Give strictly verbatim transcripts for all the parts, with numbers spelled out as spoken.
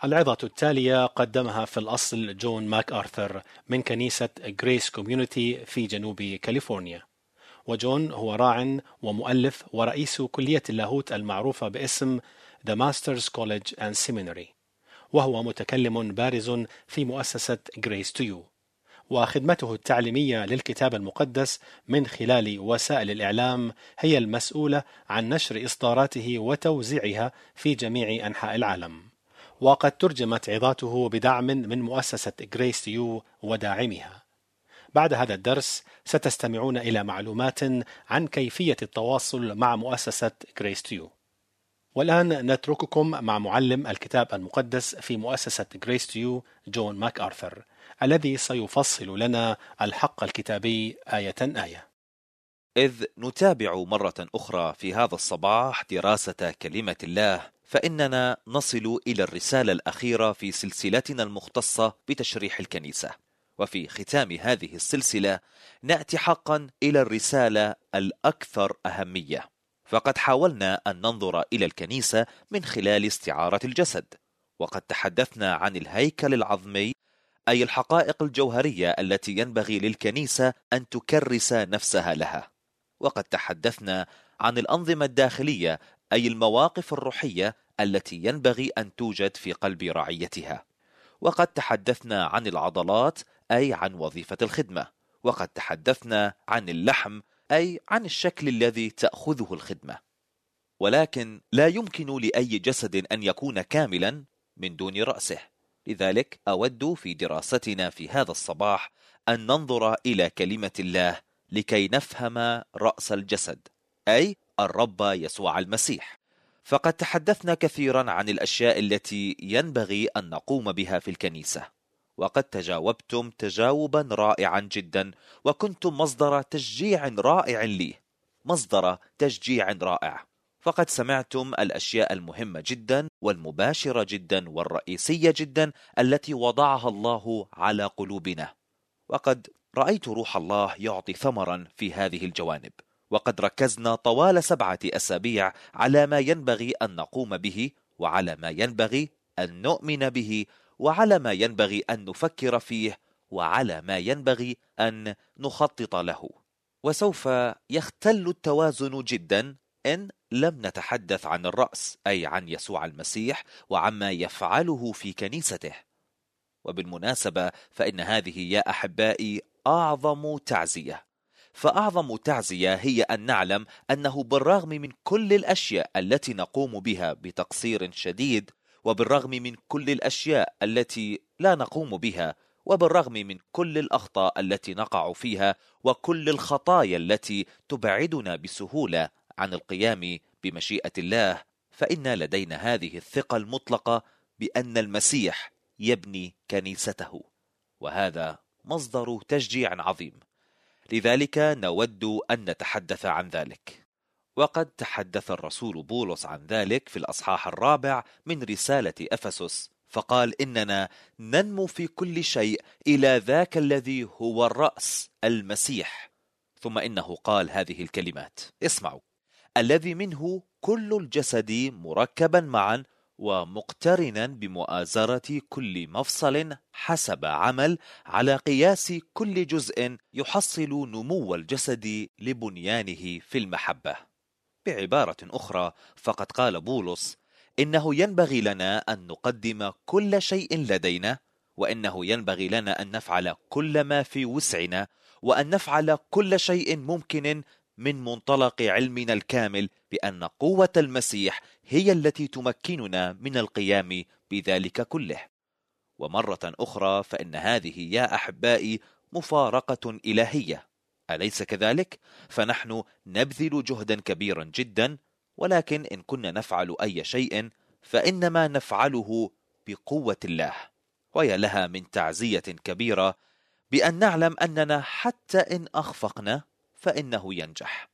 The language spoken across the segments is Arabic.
العظة التالية قدمها في الأصل جون ماك آرثر من كنيسة غريس كوميونيتي في جنوب كاليفورنيا. وجون هو راع ومؤلف ورئيس كلية اللاهوت المعروفة باسم The Masters College and Seminary، وهو متكلم بارز في مؤسسة Grace to You، وخدمته التعليمية للكتاب المقدس من خلال وسائل الإعلام هي المسؤولة عن نشر إصداراته وتوزيعها في جميع أنحاء العالم. وقد ترجمت عظاته بدعم من مؤسسة Grace to You وداعمها. بعد هذا الدرس ستستمعون إلى معلومات عن كيفية التواصل مع مؤسسة Grace to You. والآن نترككم مع معلم الكتاب المقدس في مؤسسة Grace to You جون ماك آرثر، الذي سيفصل لنا الحق الكتابي آية آية. إذ نتابع مرة أخرى في هذا الصباح دراسة كلمة الله، فإننا نصل إلى الرسالة الأخيرة في سلسلتنا المختصة بتشريح الكنيسة. وفي ختام هذه السلسلة نأتي حقا إلى الرسالة الأكثر أهمية، فقد حاولنا أن ننظر إلى الكنيسة من خلال استعارة الجسد، وقد تحدثنا عن الهيكل العظمي، أي الحقائق الجوهرية التي ينبغي للكنيسة أن تكرس نفسها لها. وقد تحدثنا عن الأنظمة الداخلية، أي المواقف الروحية التي ينبغي أن توجد في قلب رعيتها. وقد تحدثنا عن العضلات، أي عن وظيفة الخدمة. وقد تحدثنا عن اللحم، أي عن الشكل الذي تأخذه الخدمة. ولكن لا يمكن لأي جسد أن يكون كاملا من دون رأسه. لذلك أود في دراستنا في هذا الصباح أن ننظر إلى كلمة الله لكي نفهم رأس الجسد، أي الرب يسوع المسيح. فقد تحدثنا كثيرا عن الأشياء التي ينبغي أن نقوم بها في الكنيسة، وقد تجاوبتم تجاوبا رائعا جدا، وكنتم مصدر تشجيع رائع لي، مصدر تشجيع رائع. فقد سمعتم الأشياء المهمة جدا والمباشرة جدا والرئيسية جدا التي وضعها الله على قلوبنا، وقد رأيت روح الله يعطي ثمرا في هذه الجوانب. وقد ركزنا طوال سبعة أسابيع على ما ينبغي أن نقوم به، وعلى ما ينبغي أن نؤمن به، وعلى ما ينبغي أن نفكر فيه، وعلى ما ينبغي أن نخطط له. وسوف يختل التوازن جدا إن لم نتحدث عن الرأس، أي عن يسوع المسيح وعما يفعله في كنيسته. وبالمناسبة فإن هذه يا أحبائي أعظم تعزية، فأعظم تعزية هي أن نعلم أنه بالرغم من كل الأشياء التي نقوم بها بتقصير شديد، وبالرغم من كل الأشياء التي لا نقوم بها، وبالرغم من كل الأخطاء التي نقع فيها، وكل الخطايا التي تبعدنا بسهولة عن القيام بمشيئة الله، فإن لدينا هذه الثقة المطلقة بأن المسيح يبني كنيسته، وهذا مصدر تشجيع عظيم. لذلك نود أن نتحدث عن ذلك. وقد تحدث الرسول بولس عن ذلك في الأصحاح الرابع من رسالة أفسس، فقال إننا ننمو في كل شيء إلى ذاك الذي هو الرأس، المسيح. ثم إنه قال هذه الكلمات، اسمعوا: الذي منه كل الجسد مركبا معا ومقترنا بمؤازرة كل مفصل حسب عمل، على قياس كل جزء يحصل نمو الجسد لبنيانه في المحبة. بعبارة أخرى، فقد قال بولس إنه ينبغي لنا أن نقدم كل شيء لدينا، وإنه ينبغي لنا أن نفعل كل ما في وسعنا، وأن نفعل كل شيء ممكن من منطلق علمنا الكامل بأن قوة المسيح هي التي تمكننا من القيام بذلك كله. ومرة أخرى فإن هذه يا أحبائي مفارقة إلهية، أليس كذلك؟ فنحن نبذل جهدا كبيرا جدا، ولكن إن كنا نفعل أي شيء فإنما نفعله بقوة الله. ويا لها من تعزية كبيرة بأن نعلم أننا حتى إن أخفقنا فإنه ينجح.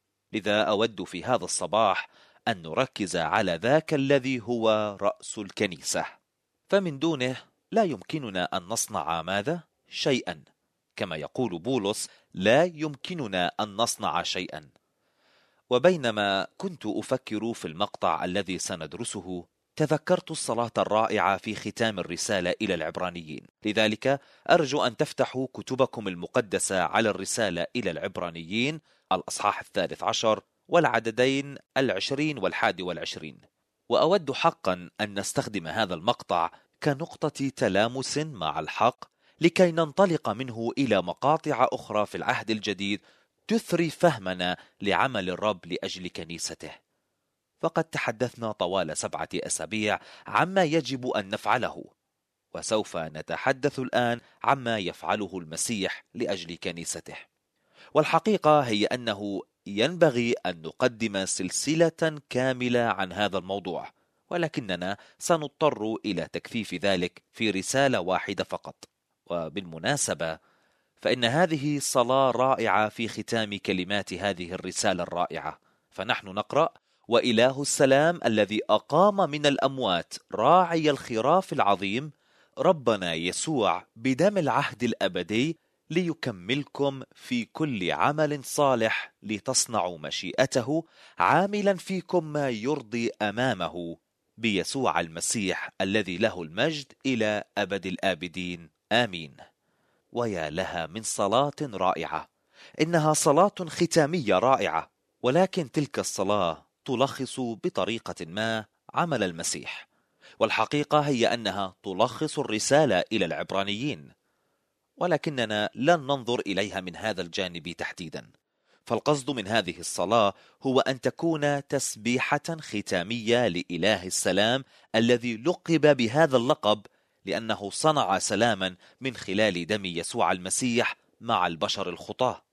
لذا أود في هذا الصباح أن نركز على ذاك الذي هو رأس الكنيسة، فمن دونه لا يمكننا أن نصنع ماذا؟ شيئا. كما يقول بولس: لا يمكننا أن نصنع شيئا. وبينما كنت أفكر في المقطع الذي سندرسه، تذكرت الصلاة الرائعة في ختام الرسالة إلى العبرانيين، لذلك أرجو أن تفتحوا كتبكم المقدسة على الرسالة إلى العبرانيين الأصحاح الثالث عشر والعددين العشرين والحادي والعشرين. وأود حقا أن نستخدم هذا المقطع كنقطة تلامس مع الحق لكي ننطلق منه إلى مقاطع أخرى في العهد الجديد تثري فهمنا لعمل الرب لأجل كنيسته. فقد تحدثنا طوال سبعة أسابيع عما يجب أن نفعله، وسوف نتحدث الآن عما يفعله المسيح لأجل كنيسته. والحقيقة هي أنه ينبغي أن نقدم سلسلة كاملة عن هذا الموضوع، ولكننا سنضطر إلى تكثيف ذلك في رسالة واحدة فقط. وبالمناسبة فإن هذه صلاة رائعة في ختام كلمات هذه الرسالة الرائعة، فنحن نقرأ: وإله السلام الذي أقام من الأموات راعي الخراف العظيم ربنا يسوع بدم العهد الأبدي ليكملكم في كل عمل صالح لتصنعوا مشيئته، عاملا فيكم ما يرضي أمامه بيسوع المسيح الذي له المجد إلى أبد الآبدين، آمين. ويا لها من صلاة رائعة! إنها صلاة ختامية رائعة، ولكن تلك الصلاة تلخص بطريقة ما عمل المسيح، والحقيقة هي أنها تلخص الرسالة إلى العبرانيين، ولكننا لن ننظر إليها من هذا الجانب تحديدا. فالقصد من هذه الصلاة هو أن تكون تسبيحة ختامية لإله السلام الذي لقب بهذا اللقب لأنه صنع سلاما من خلال دم يسوع المسيح مع البشر الخطاة.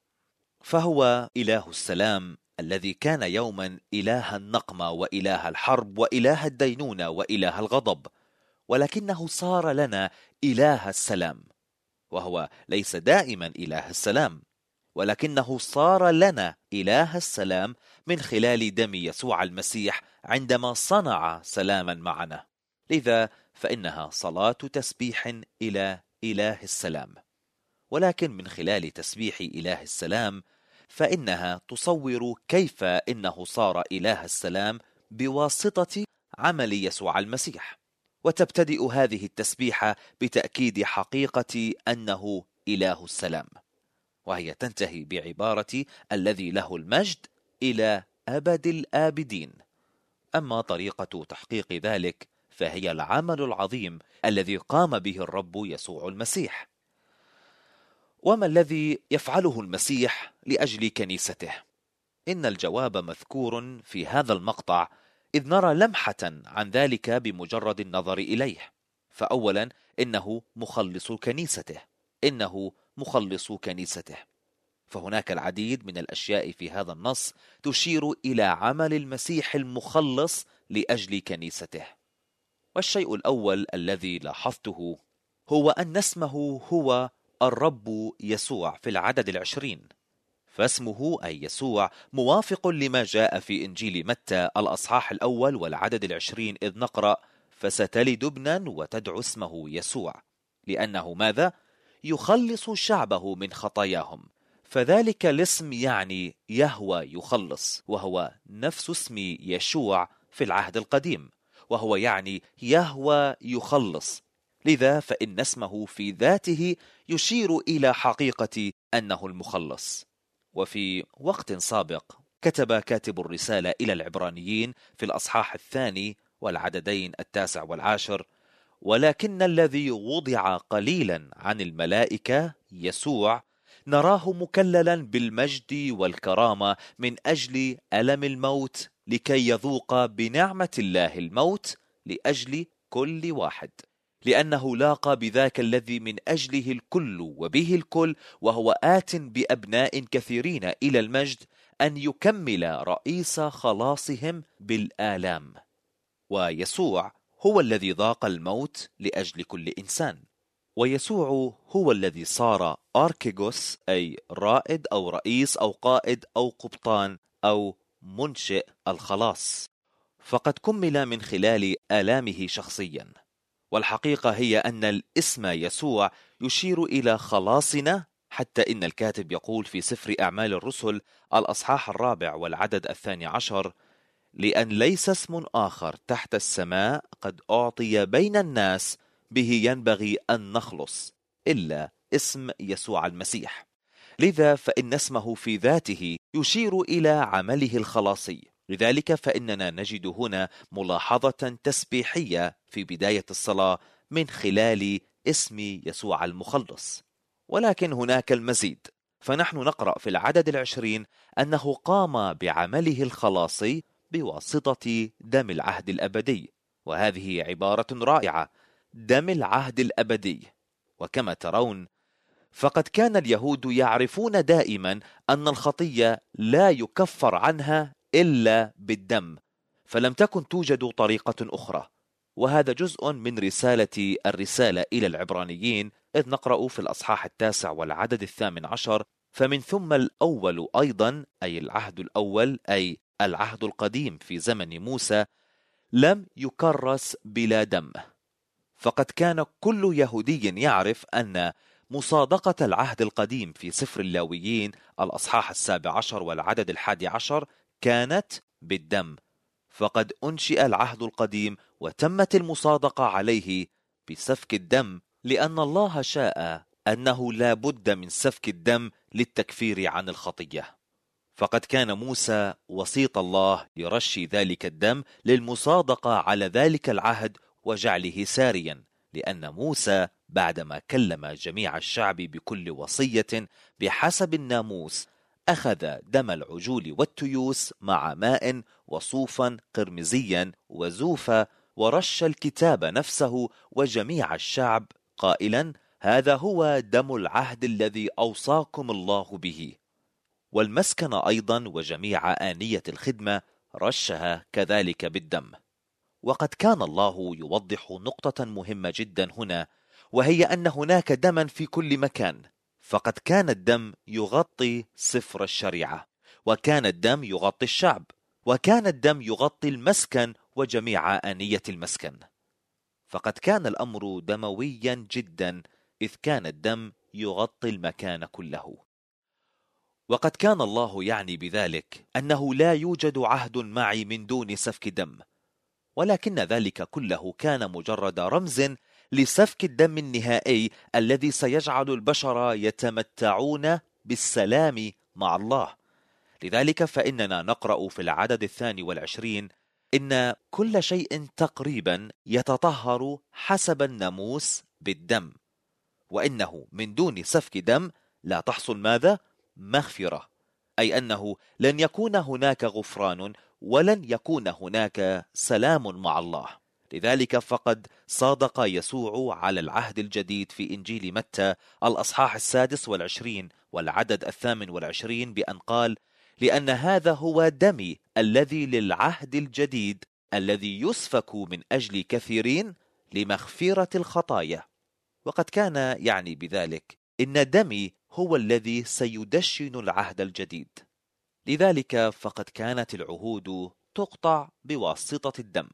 فهو إله السلام الذي كان يوما إله النقمة وإله الحرب وإله الدينونة وإله الغضب، ولكنه صار لنا إله السلام، وهو ليس دائما إله السلام، ولكنه صار لنا إله السلام من خلال دم يسوع المسيح عندما صنع سلاما معنا. لذا فإنها صلاة تسبيح إلى إله السلام. ولكن من خلال تسبيح إله السلام فإنها تصور كيف إنه صار إله السلام بواسطة عمل يسوع المسيح. وتبتدئ هذه التسبيحة بتأكيد حقيقة أنه إله السلام، وهي تنتهي بعبارة الذي له المجد إلى أبد الآبدين. أما طريقة تحقيق ذلك فهي العمل العظيم الذي قام به الرب يسوع المسيح. وما الذي يفعله المسيح لأجل كنيسته؟ إن الجواب مذكور في هذا المقطع، إذ نرى لمحة عن ذلك بمجرد النظر إليه. فأولا إنه مخلص كنيسته، إنه مخلص كنيسته. فهناك العديد من الأشياء في هذا النص تشير إلى عمل المسيح المخلص لأجل كنيسته. والشيء الأول الذي لاحظته هو أن اسمه هو الرب يسوع في العدد العشرين، فاسمه أي يسوع موافق لما جاء في إنجيل متى الأصحاح الأول والعدد العشرين، إذ نقرأ: فستلد ابنا وتدعو اسمه يسوع، لأنه ماذا؟ يخلص شعبه من خطاياهم. فذلك الاسم يعني يهوى يخلص، وهو نفس اسم يشوع في العهد القديم، وهو يعني يهوى يخلص. لذا فإن اسمه في ذاته يشير إلى حقيقة أنه المخلص. وفي وقت سابق كتب كاتب الرسالة إلى العبرانيين في الأصحاح الثاني والعددين التاسع والعاشر: ولكن الذي وضع قليلا عن الملائكة يسوع نراه مكللا بالمجد والكرامة من أجل ألم الموت، لكي يذوق بنعمة الله الموت لأجل كل واحد، لأنه لاقى بذاك الذي من أجله الكل وبه الكل، وهو آت بأبناء كثيرين إلى المجد، أن يكمل رئيس خلاصهم بالآلام. ويسوع هو الذي ذاق الموت لأجل كل إنسان، ويسوع هو الذي صار أركيغوس، أي رائد أو رئيس أو قائد أو قبطان أو منشئ الخلاص، فقد كمل من خلال آلامه شخصيا. والحقيقة هي أن الاسم يسوع يشير إلى خلاصنا، حتى إن الكاتب يقول في سفر أعمال الرسل الأصحاح الرابع والعدد الثاني عشر: لأن ليس اسم آخر تحت السماء قد أعطي بين الناس به ينبغي أن نخلص إلا اسم يسوع المسيح. لذا فإن اسمه في ذاته يشير إلى عمله الخلاصي. لذلك فإننا نجد هنا ملاحظة تسبيحية في بداية الصلاة من خلال اسم يسوع المخلص. ولكن هناك المزيد، فنحن نقرأ في العدد العشرين أنه قام بعمله الخلاصي بواسطة دم العهد الأبدي، وهذه عبارة رائعة، دم العهد الأبدي. وكما ترون فقد كان اليهود يعرفون دائما أن الخطية لا يكفر عنها إلا بالدم، فلم تكن توجد طريقة أخرى. وهذا جزء من رسالة الرسالة إلى العبرانيين، إذ نقرأ في الأصحاح التاسع والعدد الثامن عشر: فمن ثم الأول أيضا، أي العهد الأول أي العهد القديم في زمن موسى، لم يكرس بلا دم. فقد كان كل يهودي يعرف أن مصادقة العهد القديم في سفر اللاويين الأصحاح السابع عشر والعدد الحادي عشر كانت بالدم، فقد أنشئ العهد القديم وتمت المصادقة عليه بسفك الدم، لأن الله شاء أنه لا بد من سفك الدم للتكفير عن الخطية. فقد كان موسى وسيط الله يرشي ذلك الدم للمصادقة على ذلك العهد وجعله ساريا، لأن موسى بعدما كلم جميع الشعب بكل وصية بحسب الناموس أخذ دم العجول والتيوس مع ماء وصوفا قرمزيا وزوفا، ورش الكتاب نفسه وجميع الشعب قائلا: هذا هو دم العهد الذي أوصاكم الله به. والمسكن أيضا وجميع آنية الخدمة رشها كذلك بالدم. وقد كان الله يوضح نقطة مهمة جدا هنا، وهي أن هناك دما في كل مكان. فقد كان الدم يغطي سفر الشريعة، وكان الدم يغطي الشعب، وكان الدم يغطي المسكن وجميع آنية المسكن. فقد كان الأمر دمويا جدا، إذ كان الدم يغطي المكان كله. وقد كان الله يعني بذلك أنه لا يوجد عهد معي من دون سفك دم، ولكن ذلك كله كان مجرد رمز لسفك الدم النهائي الذي سيجعل البشر يتمتعون بالسلام مع الله. لذلك فإننا نقرأ في العدد الثاني والعشرين: إن كل شيء تقريبا يتطهر حسب الناموس بالدم، وإنه من دون سفك دم لا تحصل ماذا؟ مغفرة، أي أنه لن يكون هناك غفران ولن يكون هناك سلام مع الله. لذلك فقد صادق يسوع على العهد الجديد في إنجيل متى الأصحاح السادس والعشرين والعدد الثامن والعشرين بأن قال: لأن هذا هو دمي الذي للعهد الجديد الذي يسفك من أجل كثيرين لمغفرة الخطايا. وقد كان يعني بذلك إن دمي هو الذي سيدشن العهد الجديد. لذلك فقد كانت العهود تقطع بواسطة الدم.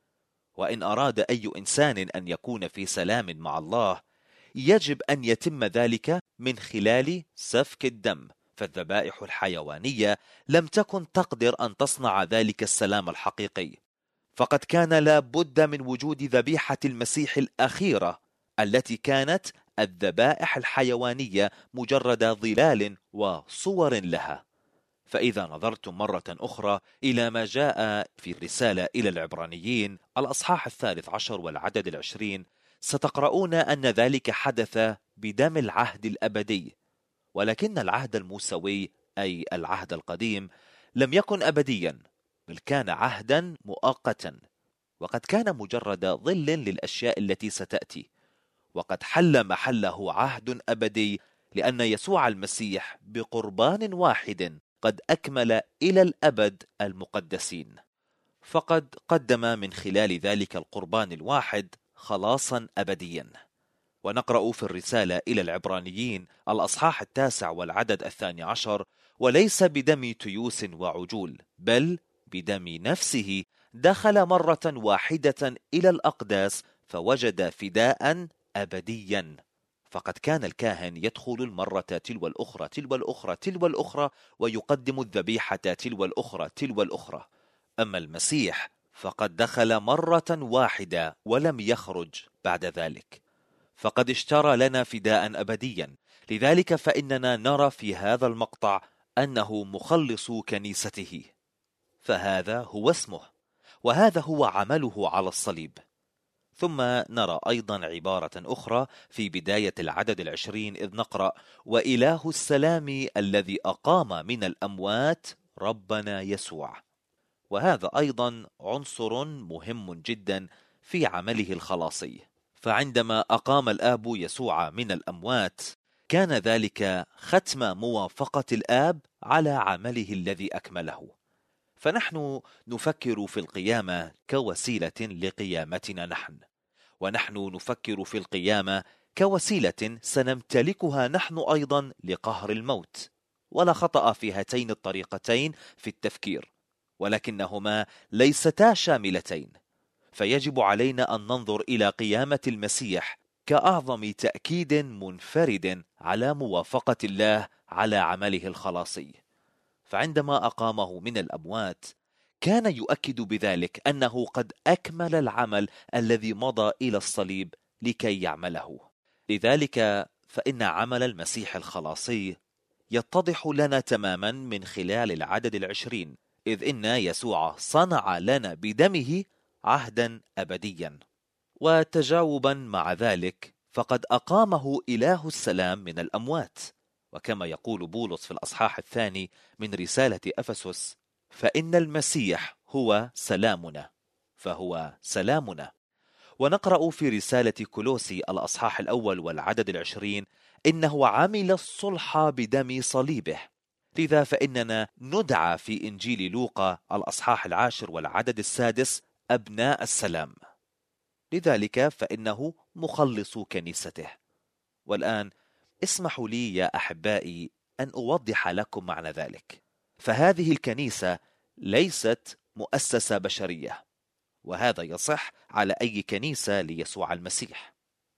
وإن أراد أي إنسان أن يكون في سلام مع الله يجب أن يتم ذلك من خلال سفك الدم، فالذبائح الحيوانية لم تكن تقدر أن تصنع ذلك السلام الحقيقي. فقد كان لا بد من وجود ذبيحة المسيح الأخيرة التي كانت الذبائح الحيوانية مجرد ظلال وصور لها. فإذا نظرتم مرة أخرى إلى ما جاء في الرسالة إلى العبرانيين الأصحاح الثالث عشر والعدد العشرين ستقرؤون أن ذلك حدث بدم العهد الأبدي. ولكن العهد الموسوي أي العهد القديم لم يكن أبديا، بل كان عهدا مؤقتا، وقد كان مجرد ظل للأشياء التي ستأتي. وقد حل محله عهد أبدي، لأن يسوع المسيح بقربان واحد قد أكمل إلى الأبد المقدسين، فقد قدم من خلال ذلك القربان الواحد خلاصا أبديا. ونقرأ في الرسالة إلى العبرانيين الأصحاح التاسع والعدد الثاني عشر: وليس بدم تيوس وعجول، بل بدم نفسه دخل مرة واحدة إلى الأقداس فوجد فداء أبديا. فقد كان الكاهن يدخل المرة تلو الأخرى تلو الأخرى تلو الأخرى ويقدم الذبيحة تلو الأخرى تلو الأخرى، أما المسيح فقد دخل مرة واحدة ولم يخرج بعد ذلك، فقد اشترى لنا فداء أبديا. لذلك فإننا نرى في هذا المقطع أنه مخلص كنيسته، فهذا هو اسمه، وهذا هو عمله على الصليب. ثم نرى أيضا عبارة أخرى في بداية العدد العشرين إذ نقرأ: وإله السلام الذي أقام من الأموات ربنا يسوع. وهذا أيضا عنصر مهم جدا في عمله الخلاصي، فعندما أقام الآب يسوع من الأموات كان ذلك ختم موافقة الآب على عمله الذي أكمله. فنحن نفكر في القيامة كوسيلة لقيامتنا نحن، ونحن نفكر في القيامة كوسيلة سنمتلكها نحن أيضا لقهر الموت. ولا خطأ في هاتين الطريقتين في التفكير، ولكنهما ليستا شاملتين. فيجب علينا أن ننظر إلى قيامة المسيح كأعظم تأكيد منفرد على موافقة الله على عمله الخلاصي. فعندما أقامه من الأموات كان يؤكد بذلك أنه قد أكمل العمل الذي مضى إلى الصليب لكي يعمله. لذلك فإن عمل المسيح الخلاصي يتضح لنا تماما من خلال العدد العشرين، إذ إن يسوع صنع لنا بدمه عهدا أبديا. وتجاوبا مع ذلك فقد أقامه إله السلام من الأموات، وكما يقول بولس في الأصحاح الثاني من رسالة أفسس: فإن المسيح هو سلامنا، فهو سلامنا. ونقرأ في رسالة كولوسي الأصحاح الأول والعدد العشرين: إنه عمل الصلح بدم صليبه. لذا فإننا ندعى في إنجيل لوقا الأصحاح العاشر والعدد السادس أبناء السلام. لذلك فإنه مخلص كنيسته. والآن اسمحوا لي يا أحبائي أن أوضح لكم معنى ذلك. فهذه الكنيسة ليست مؤسسة بشرية، وهذا يصح على أي كنيسة ليسوع المسيح.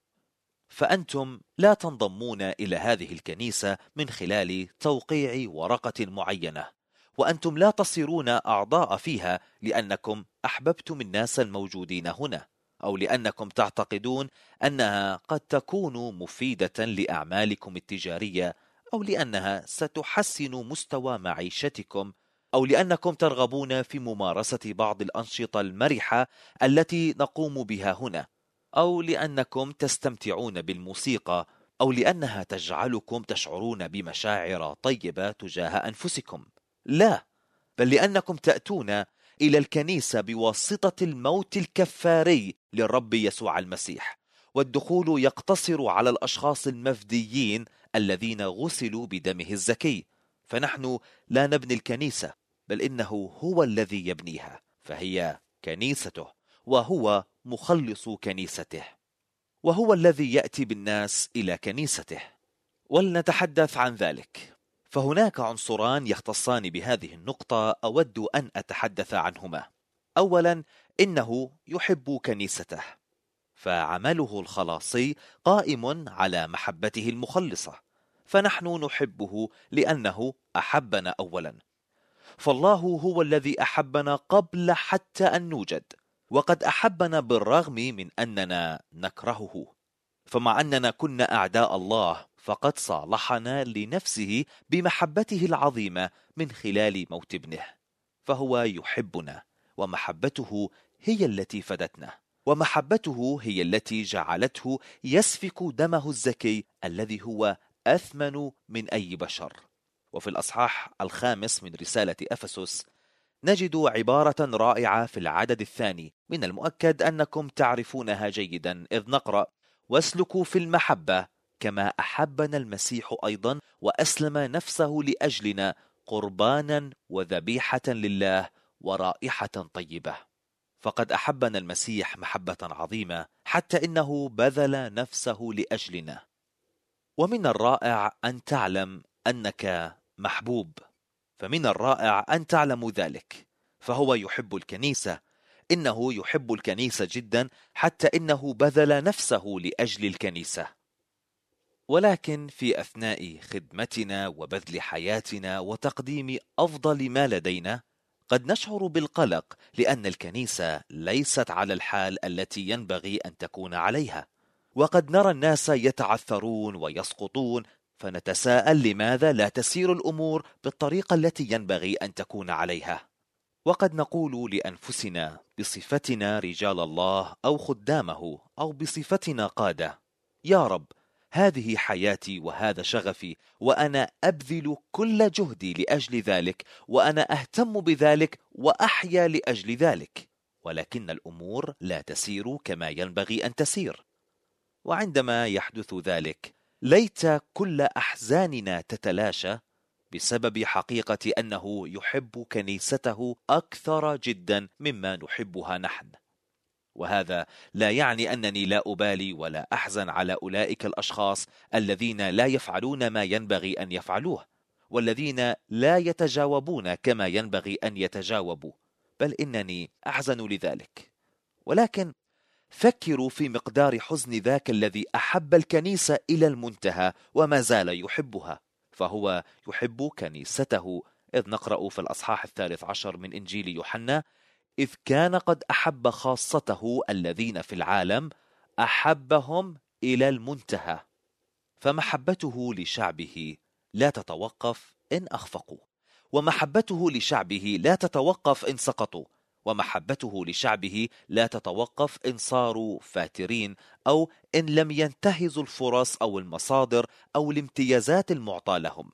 فأنتم لا تنضمون إلى هذه الكنيسة من خلال توقيع ورقة معينة، وأنتم لا تصيرون أعضاء فيها لأنكم أحببتم الناس الموجودين هنا، أو لأنكم تعتقدون أنها قد تكون مفيدة لأعمالكم التجارية، أو لأنها ستحسن مستوى معيشتكم، أو لأنكم ترغبون في ممارسة بعض الأنشطة المرحة التي نقوم بها هنا، أو لأنكم تستمتعون بالموسيقى، أو لأنها تجعلكم تشعرون بمشاعر طيبة تجاه أنفسكم. لا، بل لأنكم تأتون إلى الكنيسة بواسطة الموت الكفاري للرب يسوع المسيح، والدخول يقتصر على الأشخاص المفديين الذين غسلوا بدمه الزكي. فنحن لا نبني الكنيسة، بل إنه هو الذي يبنيها، فهي كنيسته، وهو مخلص كنيسته، وهو الذي يأتي بالناس إلى كنيسته. ولنتحدث عن ذلك. فهناك عنصران يختصان بهذه النقطة أود أن أتحدث عنهما. أولا، إنه يحب كنيسته، فعمله الخلاصي قائم على محبته المخلصة، فنحن نحبه لأنه أحبنا أولا. فالله هو الذي أحبنا قبل حتى أن نوجد، وقد أحبنا بالرغم من أننا نكرهه. فمع أننا كنا أعداء الله فقد صالحنا لنفسه بمحبته العظيمة من خلال موت ابنه. فهو يحبنا، ومحبته هي التي فدتنا، ومحبته هي التي جعلته يسفك دمه الزكي الذي هو أثمن من أي بشر. وفي الأصحاح الخامس من رسالة أفسس نجد عبارة رائعة في العدد الثاني، من المؤكد أنكم تعرفونها جيدا، إذ نقرأ: واسلكوا في المحبة كما أحبنا المسيح أيضا وأسلم نفسه لأجلنا قربانا وذبيحة لله ورائحة طيبة. فقد أحبنا المسيح محبة عظيمة حتى إنه بذل نفسه لأجلنا. ومن الرائع أن تعلم أنك محبوب، فمن الرائع أن تعلموا ذلك. فهو يحب الكنيسة، إنه يحب الكنيسة جدا حتى إنه بذل نفسه لأجل الكنيسة. ولكن في أثناء خدمتنا وبذل حياتنا وتقديم أفضل ما لدينا قد نشعر بالقلق لأن الكنيسة ليست على الحال التي ينبغي أن تكون عليها، وقد نرى الناس يتعثرون ويسقطون، فنتساءل لماذا لا تسير الأمور بالطريقة التي ينبغي أن تكون عليها. وقد نقول لأنفسنا بصفتنا رجال الله أو خدامه أو بصفتنا قادة: يا رب، هذه حياتي وهذا شغفي، وأنا أبذل كل جهدي لأجل ذلك، وأنا أهتم بذلك وأحيا لأجل ذلك، ولكن الأمور لا تسير كما ينبغي أن تسير. وعندما يحدث ذلك ليت كل أحزاننا تتلاشى بسبب حقيقة أنه يحب كنيسته أكثر جدا مما نحبها نحن. وهذا لا يعني أنني لا أبالي ولا أحزن على أولئك الأشخاص الذين لا يفعلون ما ينبغي أن يفعلوه، والذين لا يتجاوبون كما ينبغي أن يتجاوبوا، بل إنني أحزن لذلك. ولكن فكروا في مقدار حزن ذاك الذي أحب الكنيسة إلى المنتهى وما زال يحبها، فهو يحب كنيسته، إذ نقرأ في الأصحاح الثالث عشر من إنجيل يوحنا: إذ كان قد أحب خاصته الذين في العالم أحبهم إلى المنتهى. فمحبته لشعبه لا تتوقف إن أخفقوا، ومحبته لشعبه لا تتوقف إن سقطوا، ومحبته لشعبه لا تتوقف إن صاروا فاترين، أو إن لم ينتهزوا الفرص أو المصادر أو الامتيازات المعطى لهم،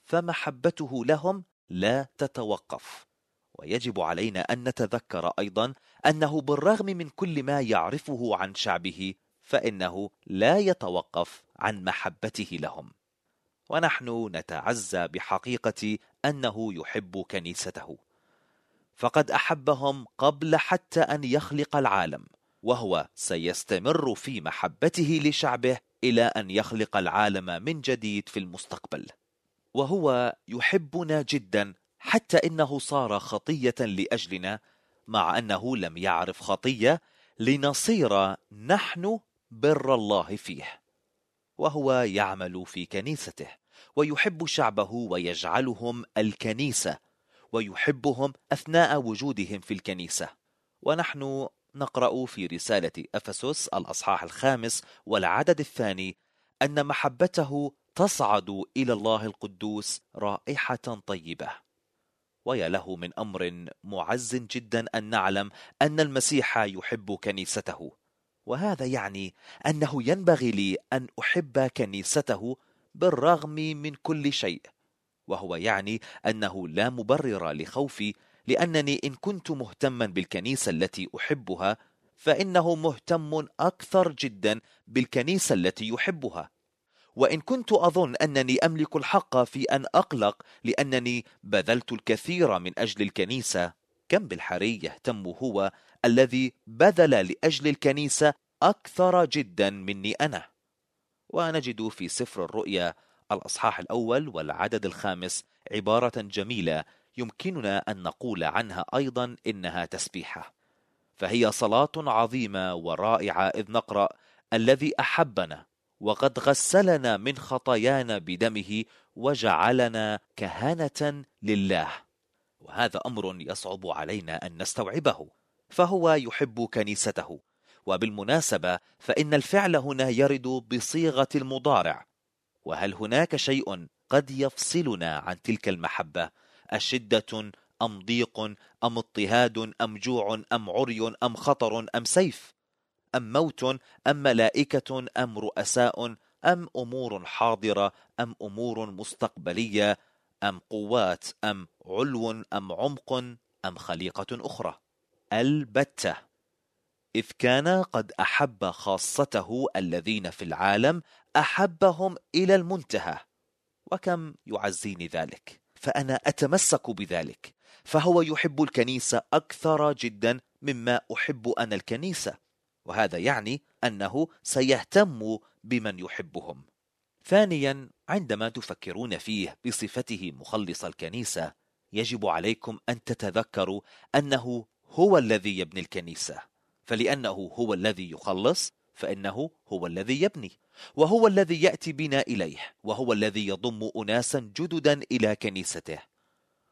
فمحبته لهم لا تتوقف. ويجب علينا أن نتذكر أيضا أنه بالرغم من كل ما يعرفه عن شعبه فإنه لا يتوقف عن محبته لهم. ونحن نتعزى بحقيقة أنه يحب كنيسته، فقد أحبهم قبل حتى أن يخلق العالم، وهو سيستمر في محبته لشعبه إلى أن يخلق العالم من جديد في المستقبل. وهو يحبنا جدا حتى إنه صار خطية لأجلنا، مع أنه لم يعرف خطية، لنصير نحن بر الله فيه. وهو يعمل في كنيسته ويحب شعبه ويجعلهم الكنيسة، ويحبهم أثناء وجودهم في الكنيسة. ونحن نقرأ في رسالة أفسس الأصحاح الخامس والعدد الثاني أن محبته تصعد إلى الله القدوس رائحة طيبة. ويا له من أمر معز جدا أن نعلم أن المسيح يحب كنيسته، وهذا يعني أنه ينبغي لي أن أحب كنيسته بالرغم من كل شيء. وهو يعني أنه لا مبرر لخوفي، لأنني إن كنت مهتما بالكنيسة التي أحبها فإنه مهتم أكثر جدا بالكنيسة التي يحبها. وإن كنت أظن أنني أملك الحق في أن أقلق لأنني بذلت الكثير من أجل الكنيسة، كم بالحري يهتم هو الذي بذل لأجل الكنيسة أكثر جدا مني أنا. ونجد في سفر الرؤيا الأصحاح الأول والعدد الخامس عبارة جميلة يمكننا أن نقول عنها أيضا إنها تسبيحة، فهي صلاة عظيمة ورائعة، إذ نقرأ: الذي أحبنا وقد غسلنا من خطايانا بدمه وجعلنا كهنة لله. وهذا أمر يصعب علينا أن نستوعبه، فهو يحب كنيسته. وبالمناسبة فإن الفعل هنا يرد بصيغة المضارع، وهل هناك شيء قد يفصلنا عن تلك المحبة؟ أشدة أم ضيق أم اضطهاد أم جوع أم عري أم خطر أم سيف أم موت أم ملائكة أم رؤساء أم أمور حاضرة أم أمور مستقبلية أم قوات أم علو أم عمق أم خليقة أخرى؟ البتة، إذ كان قد أحب خاصته الذين في العالم أحبهم إلى المنتهى. وكم يعزيني ذلك، فأنا أتمسك بذلك، فهو يحب الكنيسة أكثر جدا مما أحب أنا الكنيسة، وهذا يعني أنه سيهتم بمن يحبهم. ثانيا، عندما تفكرون فيه بصفته مخلص الكنيسة، يجب عليكم أن تتذكروا أنه هو الذي يبني الكنيسة، فلأنه هو الذي يخلص فإنه هو الذي يبني، وهو الذي يأتي بنا إليه، وهو الذي يضم أناسا جددا إلى كنيسته.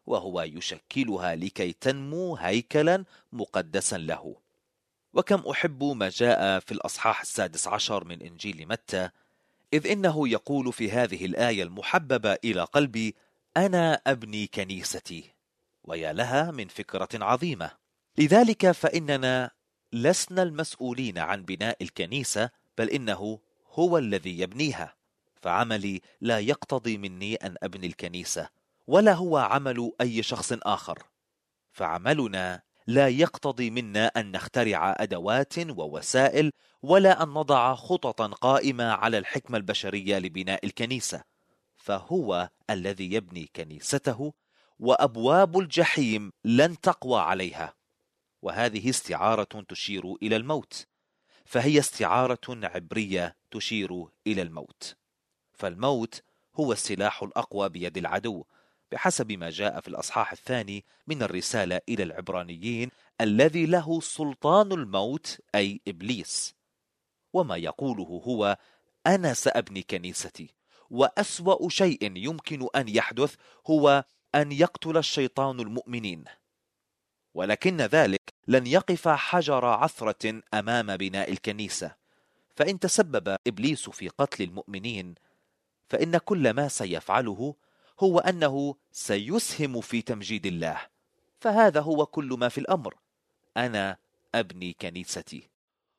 وهو يشكلها لكي تنمو هيكلا مقدسا له. وكم أحب ما جاء في الأصحاح السادس عشر من إنجيل متى، إذ إنه يقول في هذه الآية المحببة إلى قلبي: أنا أبني كنيستي. ويا لها من فكرة عظيمة. لذلك فإننا لسنا المسؤولين عن بناء الكنيسة، بل إنه هو الذي يبنيها. فعملي لا يقتضي مني أن أبني الكنيسة، ولا هو عمل أي شخص آخر. فعملنا لا يقتضي منا أن نخترع أدوات ووسائل، ولا أن نضع خططا قائمة على الحكمة البشرية لبناء الكنيسة. فهو الذي يبني كنيسته، وأبواب الجحيم لن تقوى عليها. وهذه استعارة تشير إلى الموت، فهي استعارة عبرية تشير إلى الموت. فالموت هو السلاح الأقوى بيد العدو، بحسب ما جاء في الأصحاح الثاني من الرسالة إلى العبرانيين، الذي له سلطان الموت أي إبليس. وما يقوله هو: أنا سأبني كنيستي. وأسوأ شيء يمكن أن يحدث هو أن يقتل الشيطان المؤمنين، ولكن ذلك لن يقف حجر عثرة أمام بناء الكنيسة. فإن تسبب إبليس في قتل المؤمنين، فإن كل ما سيفعله هو أنه سيسهم في تمجيد الله. فهذا هو كل ما في الأمر: أنا أبني كنيستي.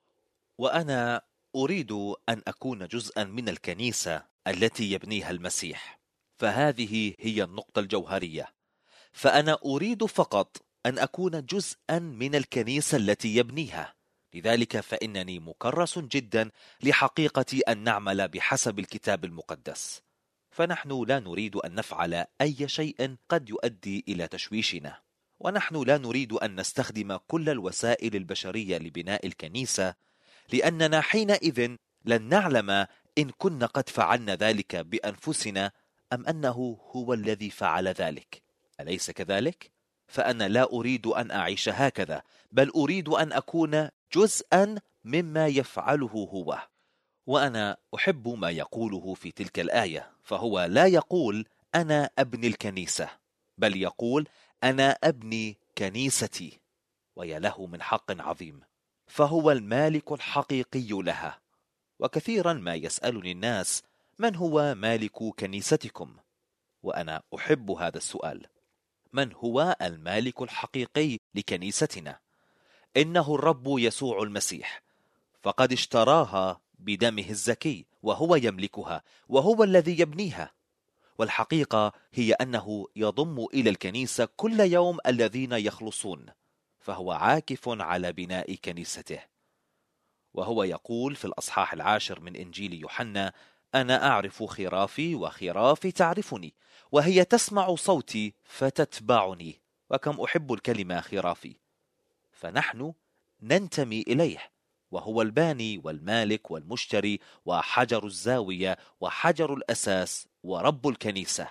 وأنا أريد أن أكون جزءا من الكنيسة التي يبنيها المسيح. فهذه هي النقطة الجوهرية. فأنا أريد فقط أن أكون جزءا من الكنيسة التي يبنيها. لذلك فإنني مكرس جدا لحقيقة أن نعمل بحسب الكتاب المقدس. فنحن لا نريد أن نفعل أي شيء قد يؤدي إلى تشويشنا، ونحن لا نريد أن نستخدم كل الوسائل البشرية لبناء الكنيسة، لأننا حينئذ لن نعلم إن كنا قد فعلنا ذلك بأنفسنا أم أنه هو الذي فعل ذلك. أليس كذلك؟ فأنا لا أريد أن أعيش هكذا، بل أريد أن أكون جزءا مما يفعله هو. وأنا أحب ما يقوله في تلك الآية، فهو لا يقول أنا أبني الكنيسة، بل يقول أنا أبني كنيستي. ويا له من حق عظيم، فهو المالك الحقيقي لها. وكثيرا ما يسألني الناس: من هو مالك كنيستكم؟ وأنا أحب هذا السؤال: من هو المالك الحقيقي لكنيستنا؟ إنه الرب يسوع المسيح، فقد اشتراها بدمه الزكي، وهو يملكها، وهو الذي يبنيها. والحقيقة هي أنه يضم إلى الكنيسة كل يوم الذين يخلصون، فهو عاكف على بناء كنيسته. وهو يقول في الأصحاح العاشر من إنجيل يوحنا: أنا أعرف خرافي وخرافي تعرفني، وهي تسمع صوتي فتتبعني. وكم أحب الكلمة خرافي. فنحن ننتمي إليه، وهو الباني والمالك والمشتري وحجر الزاوية وحجر الأساس ورب الكنيسة.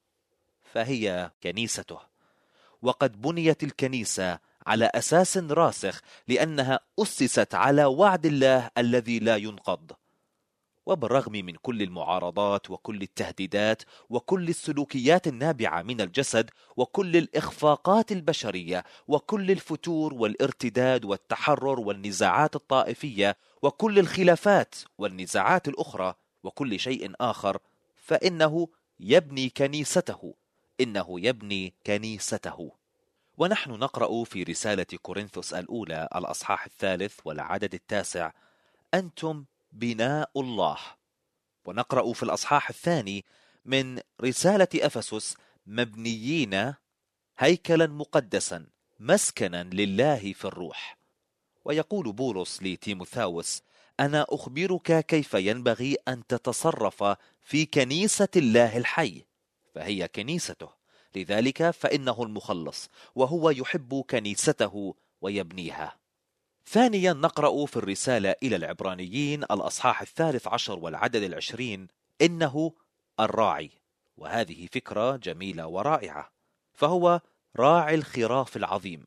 فهي كنيسته، وقد بنيت الكنيسة على أساس راسخ، لأنها أسست على وعد الله الذي لا ينقض. وبالرغم من كل المعارضات وكل التهديدات وكل السلوكيات النابعة من الجسد وكل الإخفاقات البشرية وكل الفتور والارتداد والتحرر والنزاعات الطائفية وكل الخلافات والنزاعات الأخرى وكل شيء آخر، فإنه يبني كنيسته. إنه يبني كنيسته. ونحن نقرأ في رسالة كورنثوس الأولى الأصحاح الثالث والعدد التاسع: أنتم بناء الله. ونقرأ في الأصحاح الثاني من رسالة أفسس: مبنيين هيكلا مقدسا مسكنا لله في الروح. ويقول بولس لتيموثاوس: أنا أخبرك كيف ينبغي أن تتصرف في كنيسة الله الحي. فهي كنيسته، لذلك فإنه المخلص، وهو يحب كنيسته ويبنيها. ثانيا نقرأ في الرسالة إلى العبرانيين الأصحاح الثالث عشر والعدد العشرين: إنه الراعي. وهذه فكرة جميلة ورائعة، فهو راعي الخراف العظيم.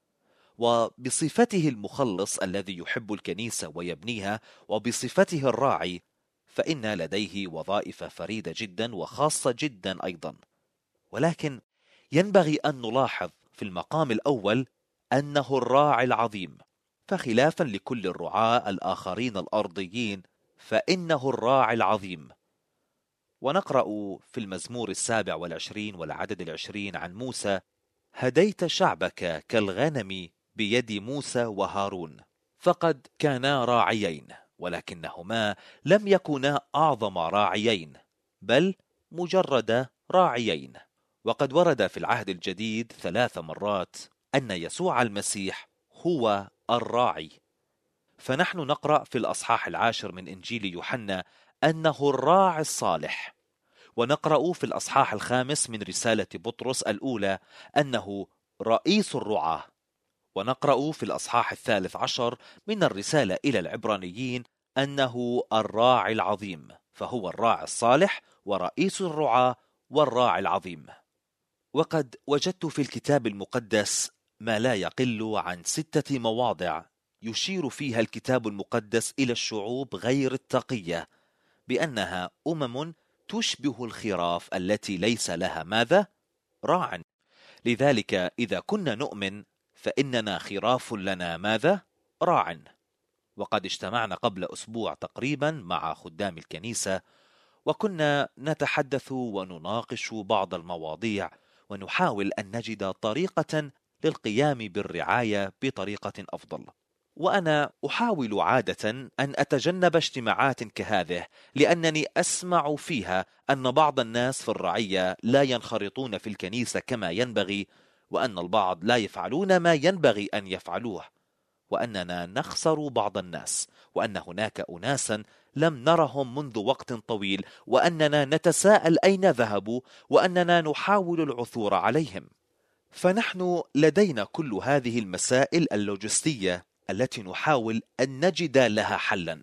وبصفته المخلص الذي يحب الكنيسة ويبنيها، وبصفته الراعي، فإن لديه وظائف فريدة جدا وخاصة جدا أيضا. ولكن ينبغي أن نلاحظ في المقام الأول أنه الراعي العظيم، فخلافا لكل الرعاة الآخرين الأرضيين فإنه الراعي العظيم. ونقرأ في المزمور السابع والعشرين والعدد العشرين عن موسى: هديت شعبك كالغنم بيد موسى وهارون، فقد كانا راعيين، ولكنهما لم يكونا أعظم راعيين، بل مجرد راعيين. وقد ورد في العهد الجديد ثلاث مرات أن يسوع المسيح هو الراعي، فنحن نقرأ في الأصحاح العاشر من إنجيل يوحنا أنه الراعي الصالح، ونقرأ في الأصحاح الخامس من رسالة بطرس الأولى أنه رئيس الرعاة، ونقرأ في الأصحاح الثالث عشر من الرسالة إلى العبرانيين أنه الراعي العظيم، فهو الراعي الصالح ورئيس الرعاة والراعي العظيم. وقد وجدت في الكتاب المقدس ما لا يقل عن ستة مواضع يشير فيها الكتاب المقدس إلى الشعوب غير التقية بأنها أمم تشبه الخراف التي ليس لها ماذا؟ راع. لذلك إذا كنا نؤمن فإننا خراف لنا ماذا؟ راع. وقد اجتمعنا قبل أسبوع تقريبا مع خدام الكنيسة، وكنا نتحدث ونناقش بعض المواضيع، ونحاول أن نجد طريقة للقيام بالرعاية بطريقة أفضل. وأنا أحاول عادة أن أتجنب اجتماعات كهذه، لأنني أسمع فيها أن بعض الناس في الرعية لا ينخرطون في الكنيسة كما ينبغي، وأن البعض لا يفعلون ما ينبغي أن يفعلوه، وأننا نخسر بعض الناس، وأن هناك أناسا لم نرهم منذ وقت طويل، وأننا نتساءل أين ذهبوا، وأننا نحاول العثور عليهم. فنحن لدينا كل هذه المسائل اللوجستية التي نحاول أن نجد لها حلا.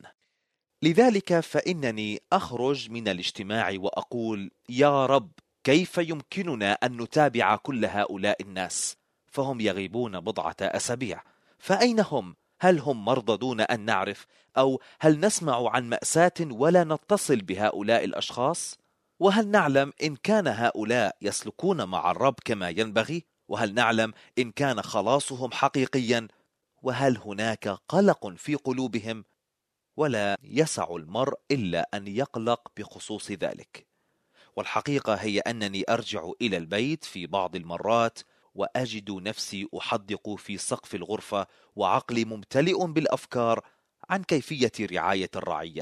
لذلك فإنني أخرج من الاجتماع وأقول: يا رب، كيف يمكننا أن نتابع كل هؤلاء الناس؟ فهم يغيبون بضعة أسابيع، فأين هم؟ هل هم مرضى دون أن نعرف؟ أو هل نسمع عن مأساة ولا نتصل بهؤلاء الأشخاص؟ وهل نعلم إن كان هؤلاء يسلكون مع الرب كما ينبغي؟ وهل نعلم إن كان خلاصهم حقيقيا؟ وهل هناك قلق في قلوبهم؟ ولا يسع المرء إلا أن يقلق بخصوص ذلك. والحقيقة هي أنني أرجع إلى البيت في بعض المرات وأجد نفسي أحدق في سقف الغرفة، وعقلي ممتلئ بالأفكار عن كيفية رعاية الرعية.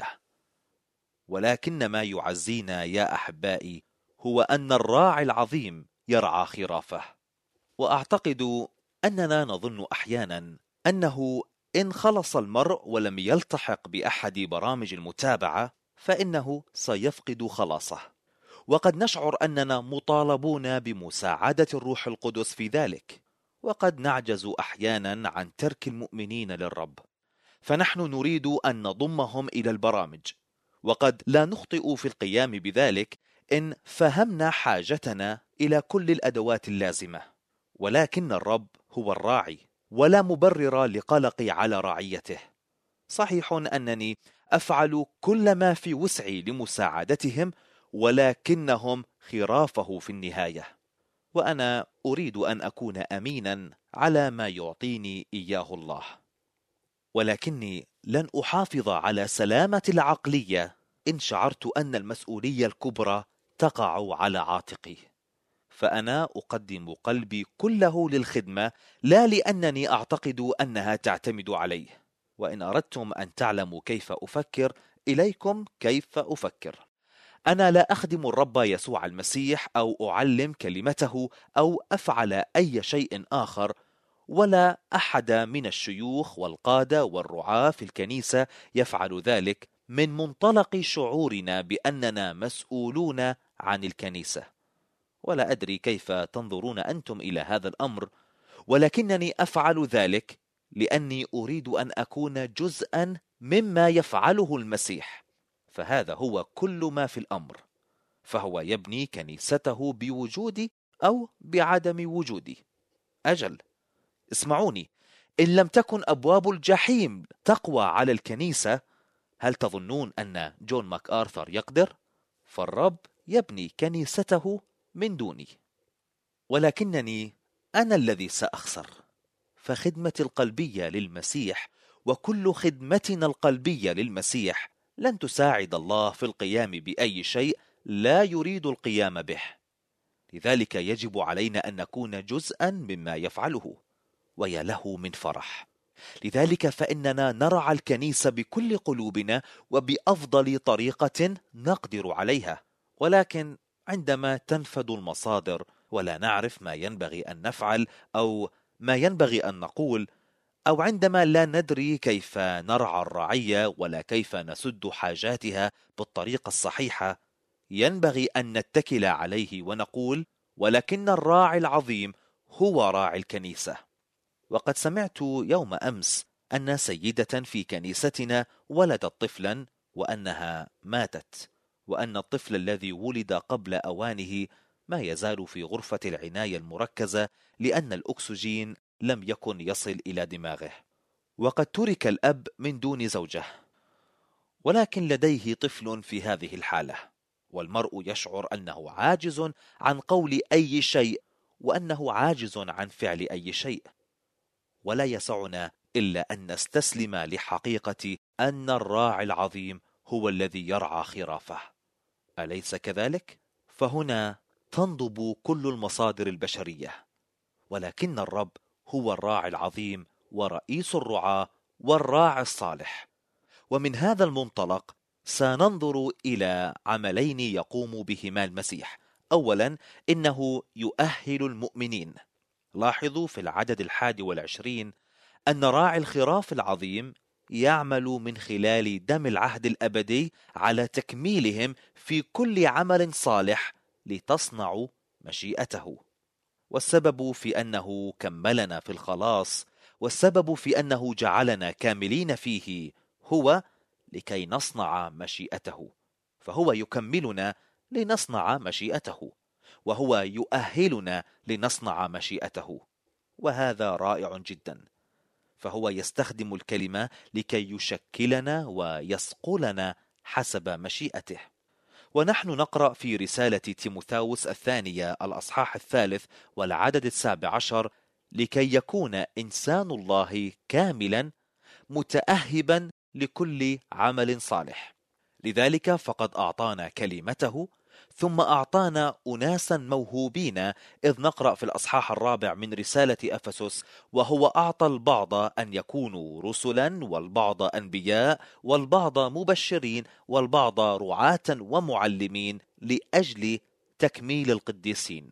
ولكن ما يعزينا يا أحبائي هو أن الراعي العظيم يرعى خرافه. وأعتقد أننا نظن أحيانا أنه إن خلص المرء ولم يلتحق بأحد برامج المتابعة فإنه سيفقد خلاصه، وقد نشعر أننا مطالبون بمساعدة الروح القدس في ذلك، وقد نعجز أحيانا عن ترك المؤمنين للرب، فنحن نريد أن نضمهم إلى البرامج، وقد لا نخطئ في القيام بذلك إن فهمنا حاجتنا إلى كل الأدوات اللازمة. ولكن الرب هو الراعي، ولا مبرر لقلقي على رعيته. صحيح أنني أفعل كل ما في وسعي لمساعدتهم، ولكنهم خرافه في النهاية، وأنا أريد أن أكون أمينا على ما يعطيني إياه الله. ولكني لن أحافظ على سلامة العقلية إن شعرت أن المسؤولية الكبرى تقع على عاتقي، فأنا أقدم قلبي كله للخدمة، لا لأنني أعتقد أنها تعتمد عليه. وإن أردتم أن تعلموا كيف أفكر، إليكم كيف أفكر. أنا لا أخدم الرب يسوع المسيح أو أعلم كلمته أو أفعل أي شيء آخر، ولا أحد من الشيوخ والقادة والرعاة في الكنيسة يفعل ذلك من منطلق شعورنا بأننا مسؤولون عن الكنيسة. ولا أدري كيف تنظرون أنتم إلى هذا الأمر، ولكنني أفعل ذلك لأني أريد أن أكون جزءا مما يفعله المسيح، فهذا هو كل ما في الأمر. فهو يبني كنيسته بوجودي أو بعدم وجودي. أجل، اسمعوني، إن لم تكن أبواب الجحيم تقوى على الكنيسة، هل تظنون أن جون ماك آرثر يقدر؟ فالرب يبني كنيسته من دوني. ولكنني أنا الذي سأخسر، فخدمتي القلبية للمسيح وكل خدمتنا القلبية للمسيح لن تساعد الله في القيام بأي شيء لا يريد القيام به. لذلك يجب علينا أن نكون جزءا مما يفعله، ويا له من فرح. لذلك فإننا نرعى الكنيسة بكل قلوبنا وبأفضل طريقة نقدر عليها، ولكن عندما تنفد المصادر ولا نعرف ما ينبغي أن نفعل أو ما ينبغي أن نقول، أو عندما لا ندري كيف نرعى الرعية ولا كيف نسد حاجاتها بالطريقة الصحيحة، ينبغي أن نتكل عليه ونقول: ولكن الراعي العظيم هو راعي الكنيسة. وقد سمعت يوم أمس أن سيدة في كنيستنا ولدت طفلا وأنها ماتت، وأن الطفل الذي ولد قبل أوانه ما يزال في غرفة العناية المركزة لأن الأكسجين لم يكن يصل إلى دماغه، وقد ترك الأب من دون زوجه، ولكن لديه طفل في هذه الحالة، والمرء يشعر أنه عاجز عن قول أي شيء وأنه عاجز عن فعل أي شيء، ولا يسعنا إلا أن نستسلم لحقيقة أن الراعي العظيم هو الذي يرعى خرافه. أليس كذلك؟ فهنا تنضب كل المصادر البشرية، ولكن الرب هو الراعي العظيم ورئيس الرعاة والراعي الصالح. ومن هذا المنطلق سننظر إلى عملين يقوم بهما المسيح. أولا، إنه يؤهل المؤمنين. لاحظوا في العدد الحادي والعشرين أن راعي الخراف العظيم يعمل من خلال دم العهد الأبدي على تكميلهم في كل عمل صالح لتصنعوا مشيئته. والسبب في أنه كملنا في الخلاص، والسبب في أنه جعلنا كاملين فيه، هو لكي نصنع مشيئته. فهو يكملنا لنصنع مشيئته، وهو يؤهلنا لنصنع مشيئته، وهذا رائع جدا. فهو يستخدم الكلمة لكي يشكلنا ويصقلنا حسب مشيئته. ونحن نقرأ في رسالة تيموثاوس الثانية الأصحاح الثالث والعدد السابع عشر: لكي يكون إنسان الله كاملا متأهبا لكل عمل صالح. لذلك فقد أعطانا كلمته، ثم أعطانا أناسا موهوبين، إذ نقرأ في الأصحاح الرابع من رسالة أفسس: وهو أعطى البعض أن يكونوا رسلا، والبعض أنبياء، والبعض مبشرين، والبعض رعاة ومعلمين، لأجل تكميل القديسين.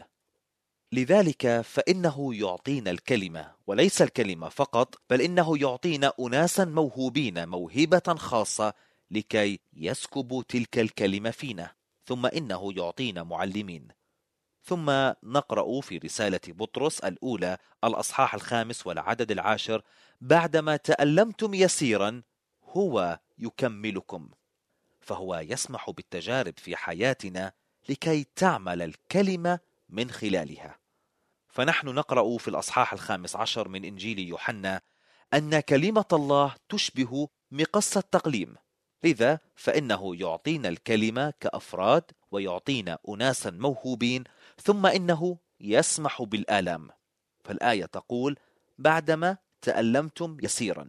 لذلك فإنه يعطينا الكلمة، وليس الكلمة فقط، بل إنه يعطينا أناسا موهوبين موهبة خاصة لكي يسكب تلك الكلمة فينا، ثم إنه يعطينا معلمين. ثم نقرأ في رسالة بطرس الأولى الأصحاح الخامس والعدد العاشر: بعدما تألمتم يسيرا هو يكملكم. فهو يسمح بالتجارب في حياتنا لكي تعمل الكلمة من خلالها. فنحن نقرأ في الأصحاح الخامس عشر من إنجيل يوحنا أن كلمة الله تشبه مقص التقليم، لذا فإنه يعطينا الكلمة كأفراد ويعطينا أناسا موهوبين، ثم إنه يسمح بالآلام. فالآية تقول: بعدما تألمتم يسيرا.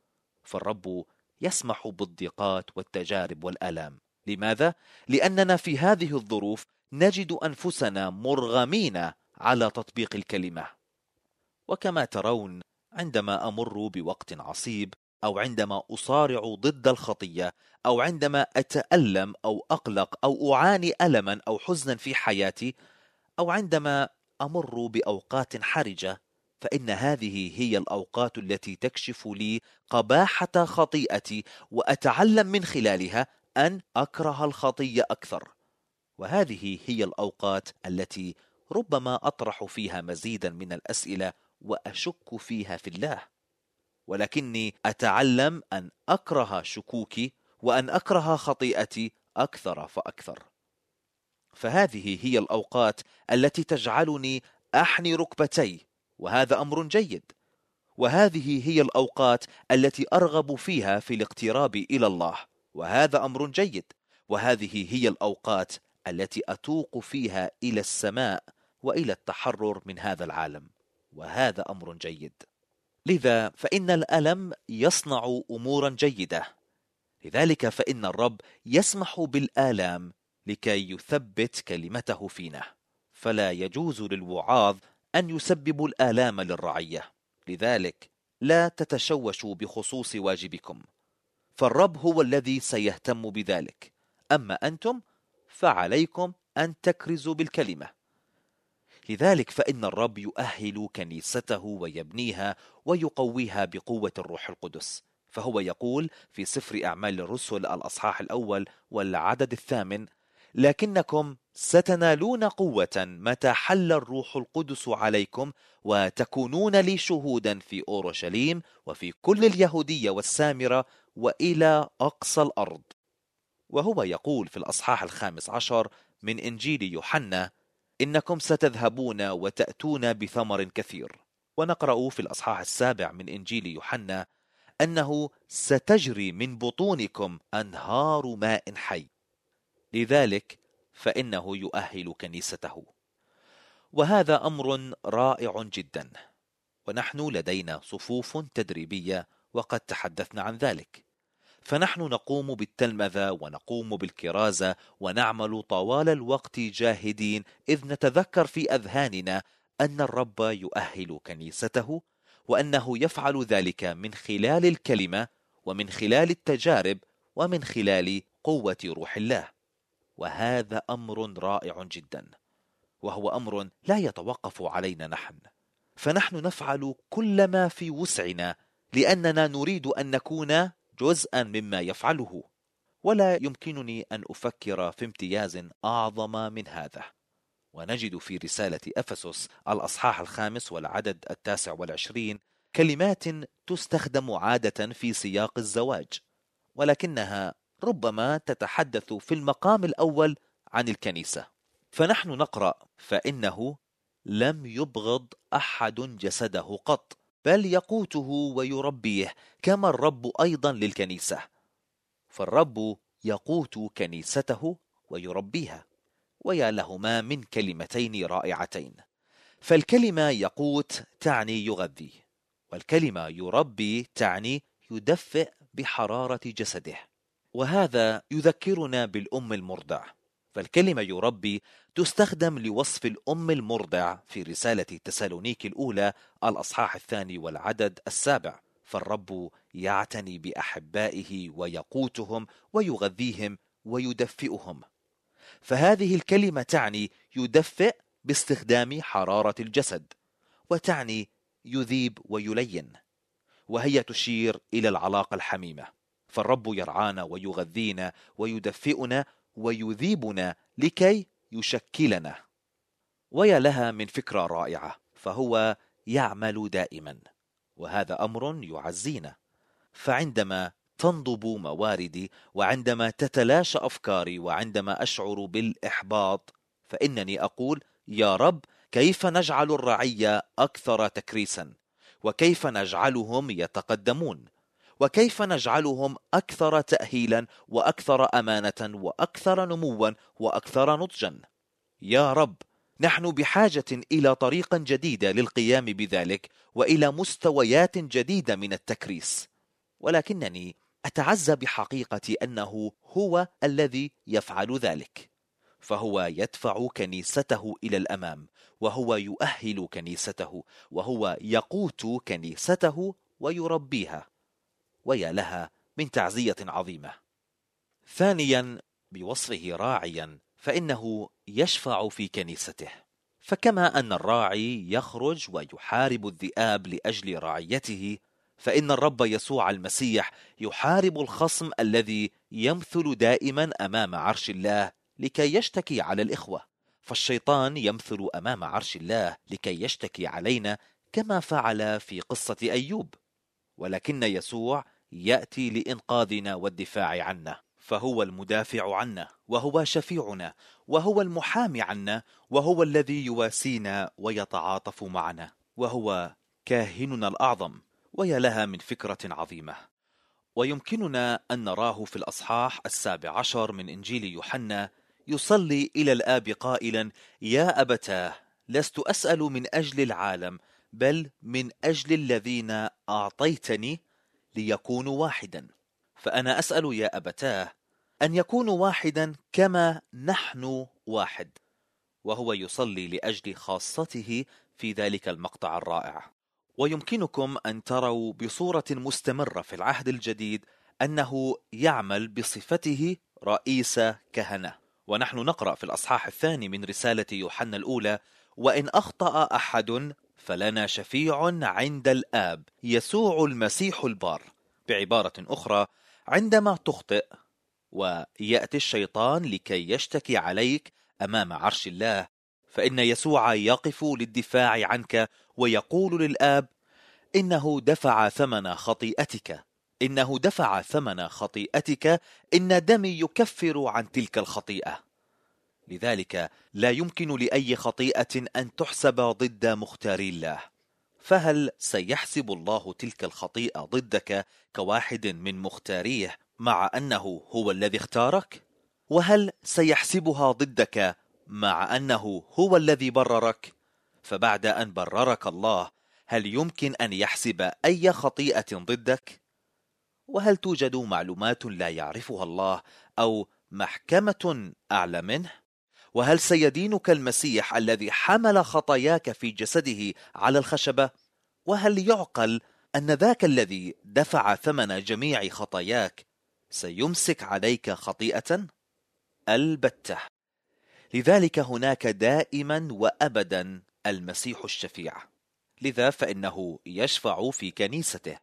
فالرب يسمح بالضيقات والتجارب والآلام. لماذا؟ لأننا في هذه الظروف نجد أنفسنا مرغمين على تطبيق الكلمة. وكما ترون، عندما أمر بوقت عصيب، أو عندما أصارع ضد الخطية، أو عندما أتألم أو أقلق أو أعاني ألما أو حزنا في حياتي، أو عندما أمر بأوقات حرجة، فإن هذه هي الأوقات التي تكشف لي قباحة خطيئتي، وأتعلم من خلالها أن أكره الخطية أكثر. وهذه هي الأوقات التي ربما أطرح فيها مزيدا من الأسئلة وأشك فيها في الله، ولكني أتعلم أن أكره شكوكي وأن أكره خطيئتي أكثر فأكثر. فهذه هي الأوقات التي تجعلني أحني ركبتي، وهذا أمر جيد. وهذه هي الأوقات التي أرغب فيها في الاقتراب إلى الله، وهذا أمر جيد. وهذه هي الأوقات التي أتوق فيها إلى السماء، وإلى التحرر من هذا العالم، وهذا أمر جيد. لذا فإن الألم يصنع أمورا جيدة، لذلك فإن الرب يسمح بالآلام لكي يثبت كلمته فينا، فلا يجوز للوعاظ أن يسببوا الآلام للرعية. لذلك لا تتشوشوا بخصوص واجبكم، فالرب هو الذي سيهتم بذلك، أما أنتم فعليكم أن تكرزوا بالكلمة. لذلك فإن الرب يؤهل كنيسته ويبنيها ويقويها بقوة الروح القدس، فهو يقول في سفر أعمال الرسل الأصحاح الأول والعدد الثامن: لكنكم ستنالون قوة متى حل الروح القدس عليكم، وتكونون لي شهودا في أورشليم وفي كل اليهودية والسامرة وإلى أقصى الأرض. وهو يقول في الأصحاح الخامس عشر من إنجيل يوحنا: إنكم ستذهبون وتأتون بثمر كثير. ونقرأ في الأصحاح السابع من إنجيل يوحنا أنه ستجري من بطونكم أنهار ماء حي. لذلك فإنه يؤهل كنيسته، وهذا أمر رائع جدا. ونحن لدينا صفوف تدريبية وقد تحدثنا عن ذلك، فنحن نقوم بالتلمذة ونقوم بالكرازة ونعمل طوال الوقت جاهدين، إذ نتذكر في أذهاننا أن الرب يؤهل كنيسته، وأنه يفعل ذلك من خلال الكلمة ومن خلال التجارب ومن خلال قوة روح الله. وهذا أمر رائع جدا، وهو أمر لا يتوقف علينا نحن، فنحن نفعل كل ما في وسعنا لأننا نريد أن نكون جزءا مما يفعله، ولا يمكنني أن أفكر في امتياز أعظم من هذا. ونجد في رسالة أفسس الأصحاح الخامس والعدد التاسع والعشرين كلمات تستخدم عادة في سياق الزواج، ولكنها ربما تتحدث في المقام الأول عن الكنيسة. فنحن نقرأ: فإنه لم يبغض أحد جسده قط، بل يقوته ويربيه، كما الرب أيضا للكنيسة. فالرب يقوت كنيسته ويربيها، ويا لهما من كلمتين رائعتين. فالكلمة يقوت تعني يغذي، والكلمة يربي تعني يدفئ بحرارة جسده، وهذا يذكرنا بالأم المرضع. فالكلمة يربي تستخدم لوصف الأم المرضع في رسالة تسالونيك الأولى الأصحاح الثاني والعدد السابع: فالرب يعتني بأحبائه ويقوتهم ويغذيهم ويدفئهم. فهذه الكلمة تعني يدفئ باستخدام حرارة الجسد، وتعني يذيب ويلين، وهي تشير إلى العلاقة الحميمة. فالرب يرعانا ويغذينا ويدفئنا ويذيبنا لكي يشكلنا. ويا لها من فكرة رائعة، فهو يعمل دائما، وهذا أمر يعزينا. فعندما تنضب مواردي، وعندما تتلاشى أفكاري، وعندما أشعر بالإحباط، فإنني أقول: يا رب، كيف نجعل الرعية أكثر تكريسا؟ وكيف نجعلهم يتقدمون؟ وكيف نجعلهم أكثر تأهيلا وأكثر أمانة وأكثر نموا وأكثر نضجا؟ يا رب، نحن بحاجة إلى طريق جديدة للقيام بذلك، وإلى مستويات جديدة من التكريس. ولكنني أتعزى بحقيقة أنه هو الذي يفعل ذلك، فهو يدفع كنيسته إلى الأمام، وهو يؤهل كنيسته، وهو يقوت كنيسته ويربيها. ويا لها من تعزية عظيمة. ثانيا، بوصفه راعيا، فإنه يشفع في كنيسته. فكما أن الراعي يخرج ويحارب الذئاب لأجل رعيته، فإن الرب يسوع المسيح يحارب الخصم الذي يمثل دائما أمام عرش الله لكي يشتكي على الإخوة. فالشيطان يمثل أمام عرش الله لكي يشتكي علينا، كما فعل في قصة أيوب. ولكن يسوع يأتي لإنقاذنا والدفاع عنا، فهو المدافع عنا، وهو شفيعنا، وهو المحامي عنا، وهو الذي يواسينا ويتعاطف معنا، وهو كاهننا الأعظم. ويا لها من فكرة عظيمة. ويمكننا أن نراه في الأصحاح السابع عشر من إنجيل يوحنا يصلي إلى الآب قائلا: يا أبتاه، لست أسأل من أجل العالم، بل من أجل الذين أعطيتني ليكونوا واحدا. فأنا أسأل يا أبتاه أن يكونوا واحدا كما نحن واحد. وهو يصلي لأجل خاصته في ذلك المقطع الرائع. ويمكنكم أن تروا بصورة مستمرة في العهد الجديد أنه يعمل بصفته رئيس كهنة. ونحن نقرأ في الأصحاح الثاني من رسالة يوحنا الأولى: وإن أخطأ أحد فلنا شفيع عند الآب، يسوع المسيح البار. بعبارة أخرى، عندما تخطئ ويأتي الشيطان لكي يشتكي عليك أمام عرش الله، فإن يسوع يقف للدفاع عنك ويقول للآب: إنه دفع ثمن خطيئتك، إنه دفع ثمن خطيئتك، إن دمي يكفر عن تلك الخطيئة. لذلك لا يمكن لأي خطيئة أن تحسب ضد مختاري الله. فهل سيحسب الله تلك الخطيئة ضدك كواحد من مختاريه مع أنه هو الذي اختارك؟ وهل سيحسبها ضدك مع أنه هو الذي بررك؟ فبعد أن بررك الله، هل يمكن أن يحسب أي خطيئة ضدك؟ وهل توجد معلومات لا يعرفها الله أو محكمة أعلى منه؟ وهل سيدينك المسيح الذي حمل خطاياك في جسده على الخشبة؟ وهل يعقل أن ذاك الذي دفع ثمن جميع خطاياك سيمسك عليك خطيئة؟ البتة. لذلك هناك دائما وأبدا المسيح الشفيع. لذا فإنه يشفع في كنيسته،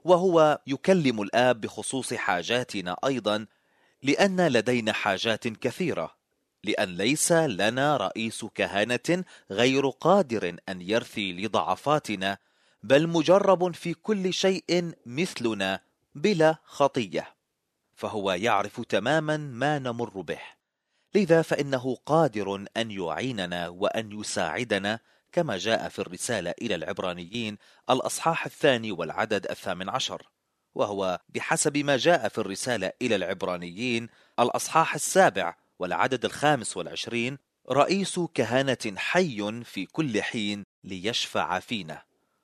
وهو يكلم الآب بخصوص حاجاتنا أيضا، لأن لدينا حاجات كثيرة، لأن ليس لنا رئيس كهنة غير قادر أن يرثي لضعفاتنا، بل مجرب في كل شيء مثلنا بلا خطية، فهو يعرف تماما ما نمر به. لذا فإنه قادر أن يعيننا وأن يساعدنا، كما جاء في الرسالة إلى العبرانيين الأصحاح الثاني والعدد الثامن عشر، وهو بحسب ما جاء في الرسالة إلى العبرانيين الأصحاح السابع والعدد الخامس والعشرين: رئيس كهنة حي في كل حين ليشفع فينا،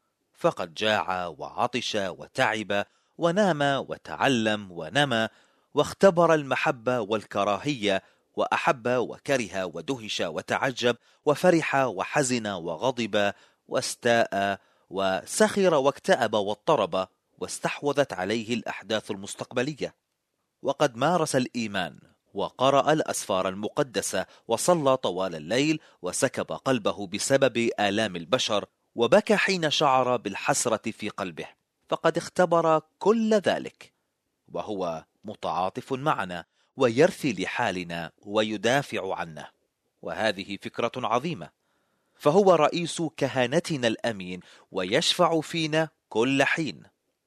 فقد جاع وعطش وتعب ونام وتعلم ونمى، واختبر المحبة والكراهية، وأحب وكره ودهش وتعجب وفرح وحزن وغضب واستاء وسخر واكتئب واضطرب، واستحوذت عليه الأحداث المستقبلية. وقد مارس الإيمان وقرأ الأسفار المقدسة وصلى طوال الليل، وسكب قلبه بسبب آلام البشر، وبكى حين شعر بالحسرة في قلبه، فقد اختبر كل ذلك، وهو متعاطف معنا ويرثي لحالنا ويدافع عنا. وهذه فكرة عظيمة، فهو رئيس كهنتنا الأمين ويشفع فينا كل حين.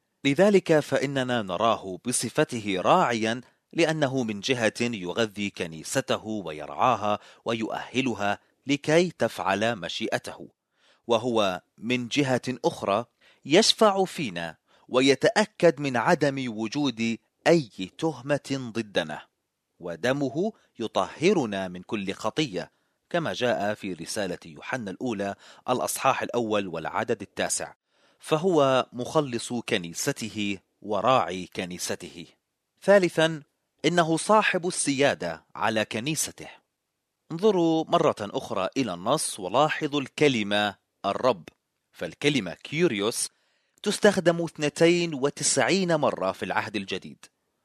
لذلك فإننا نراه بصفته راعيا، لأنه من جهة يغذي كنيسته ويرعاها ويؤهلها لكي تفعل مشيئته، وهو من جهة أخرى يشفع فينا ويتأكد من عدم وجود أي تهمة ضدنا، ودمه يطهرنا من كل خطية، كما جاء في رسالة يوحنا الأولى الأصحاح الأول والعدد التاسع. فهو مخلص كنيسته وراعي كنيسته. ثالثا، إنه صاحب السيادة على كنيسته. انظروا مرة أخرى إلى النص ولاحظوا الكلمة الرب، فالكلمة كيوريوس تستخدم اثنتين وتسعين مرة في العهد الجديد،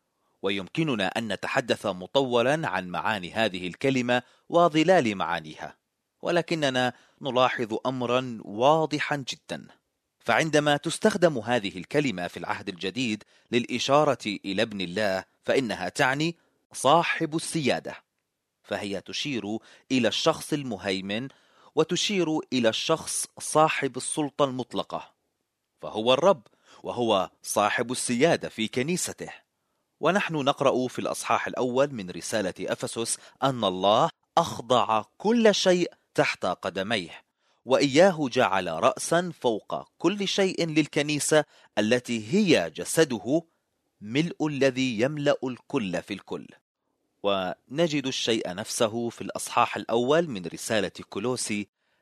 ويمكننا أن نتحدث مطولا عن معاني هذه الكلمة وظلال معانيها، ولكننا نلاحظ أمرا واضحا جدا. فعندما تستخدم هذه الكلمة في العهد الجديد للإشارة إلى ابن الله، فإنها تعني صاحب السيادة، فهي تشير إلى الشخص المهيمن، وتشير إلى الشخص صاحب السلطة المطلقة، فهو الرب، وهو صاحب السيادة في كنيسته. ونحن نقرأ في الأصحاح الأول من رسالة أفسس أن الله أخضع كل شيء تحت قدميه، وإياه جعل رأسا فوق كل شيء للكنيسة التي هي جسده، ملء الذي يملأ الكل في الكل. ونجد الشيء نفسه في الأصحاح الأول من رسالة كولوسي: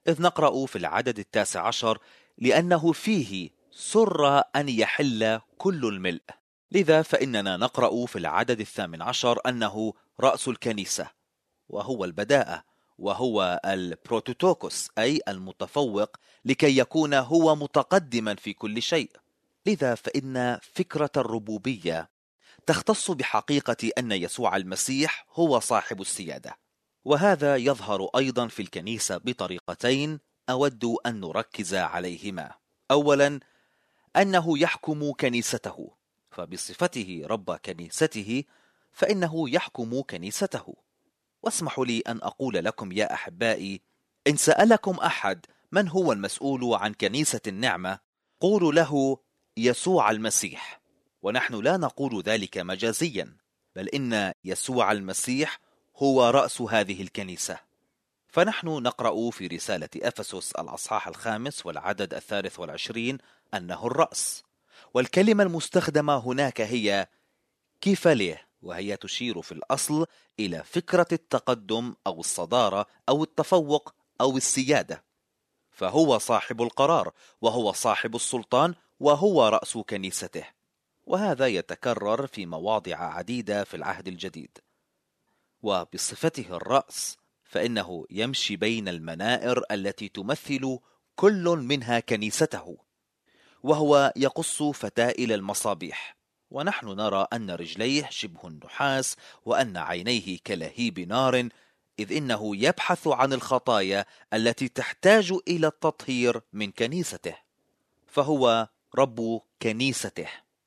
إذ نقرأ في العدد التاسع عشر: لأنه فيه سر أن يحل كل الملء. لذا فإننا نقرأ في العدد الثامن عشر أنه رأس الكنيسة، وهو البداءة، وهو البروتوتوكوس أي المتفوق، لكي يكون هو متقدما في كل شيء. لذا فإن فكرة الربوبية تختص بحقيقة أن يسوع المسيح هو صاحب السيادة، وهذا يظهر أيضا في الكنيسة بطريقتين أود أن نركز عليهما. أولا، أنه يحكم كنيسته، فبصفته رب كنيسته فإنه يحكم كنيسته. واسمحوا لي أن أقول لكم يا أحبائي، إن سألكم أحد من هو المسؤول عن كنيسة النعمة، قولوا له يسوع المسيح، ونحن لا نقول ذلك مجازيا، بل إن يسوع المسيح هو رأس هذه الكنيسة. فنحن نقرأ في رسالة أفسس الأصحاح الخامس والعدد الثالث والعشرين أنه الرأس، والكلمة المستخدمة هناك هي كيفاليه، وهي تشير في الأصل إلى فكرة التقدم أو الصدارة أو التفوق أو السيادة، فهو صاحب القرار، وهو صاحب السلطان، وهو رأس كنيسته. وهذا يتكرر في مواضع عديدة في العهد الجديد. وبصفته الرأس فإنه يمشي بين المنائر التي تمثل كل منها كنيسته، وهو يقص فتائل المصابيح، ونحن نرى أن رجليه شبه النحاس، وأن عينيه كلهيب نار، إذ إنه يبحث عن الخطايا التي تحتاج إلى التطهير من كنيسته، فهو رب كنيسته.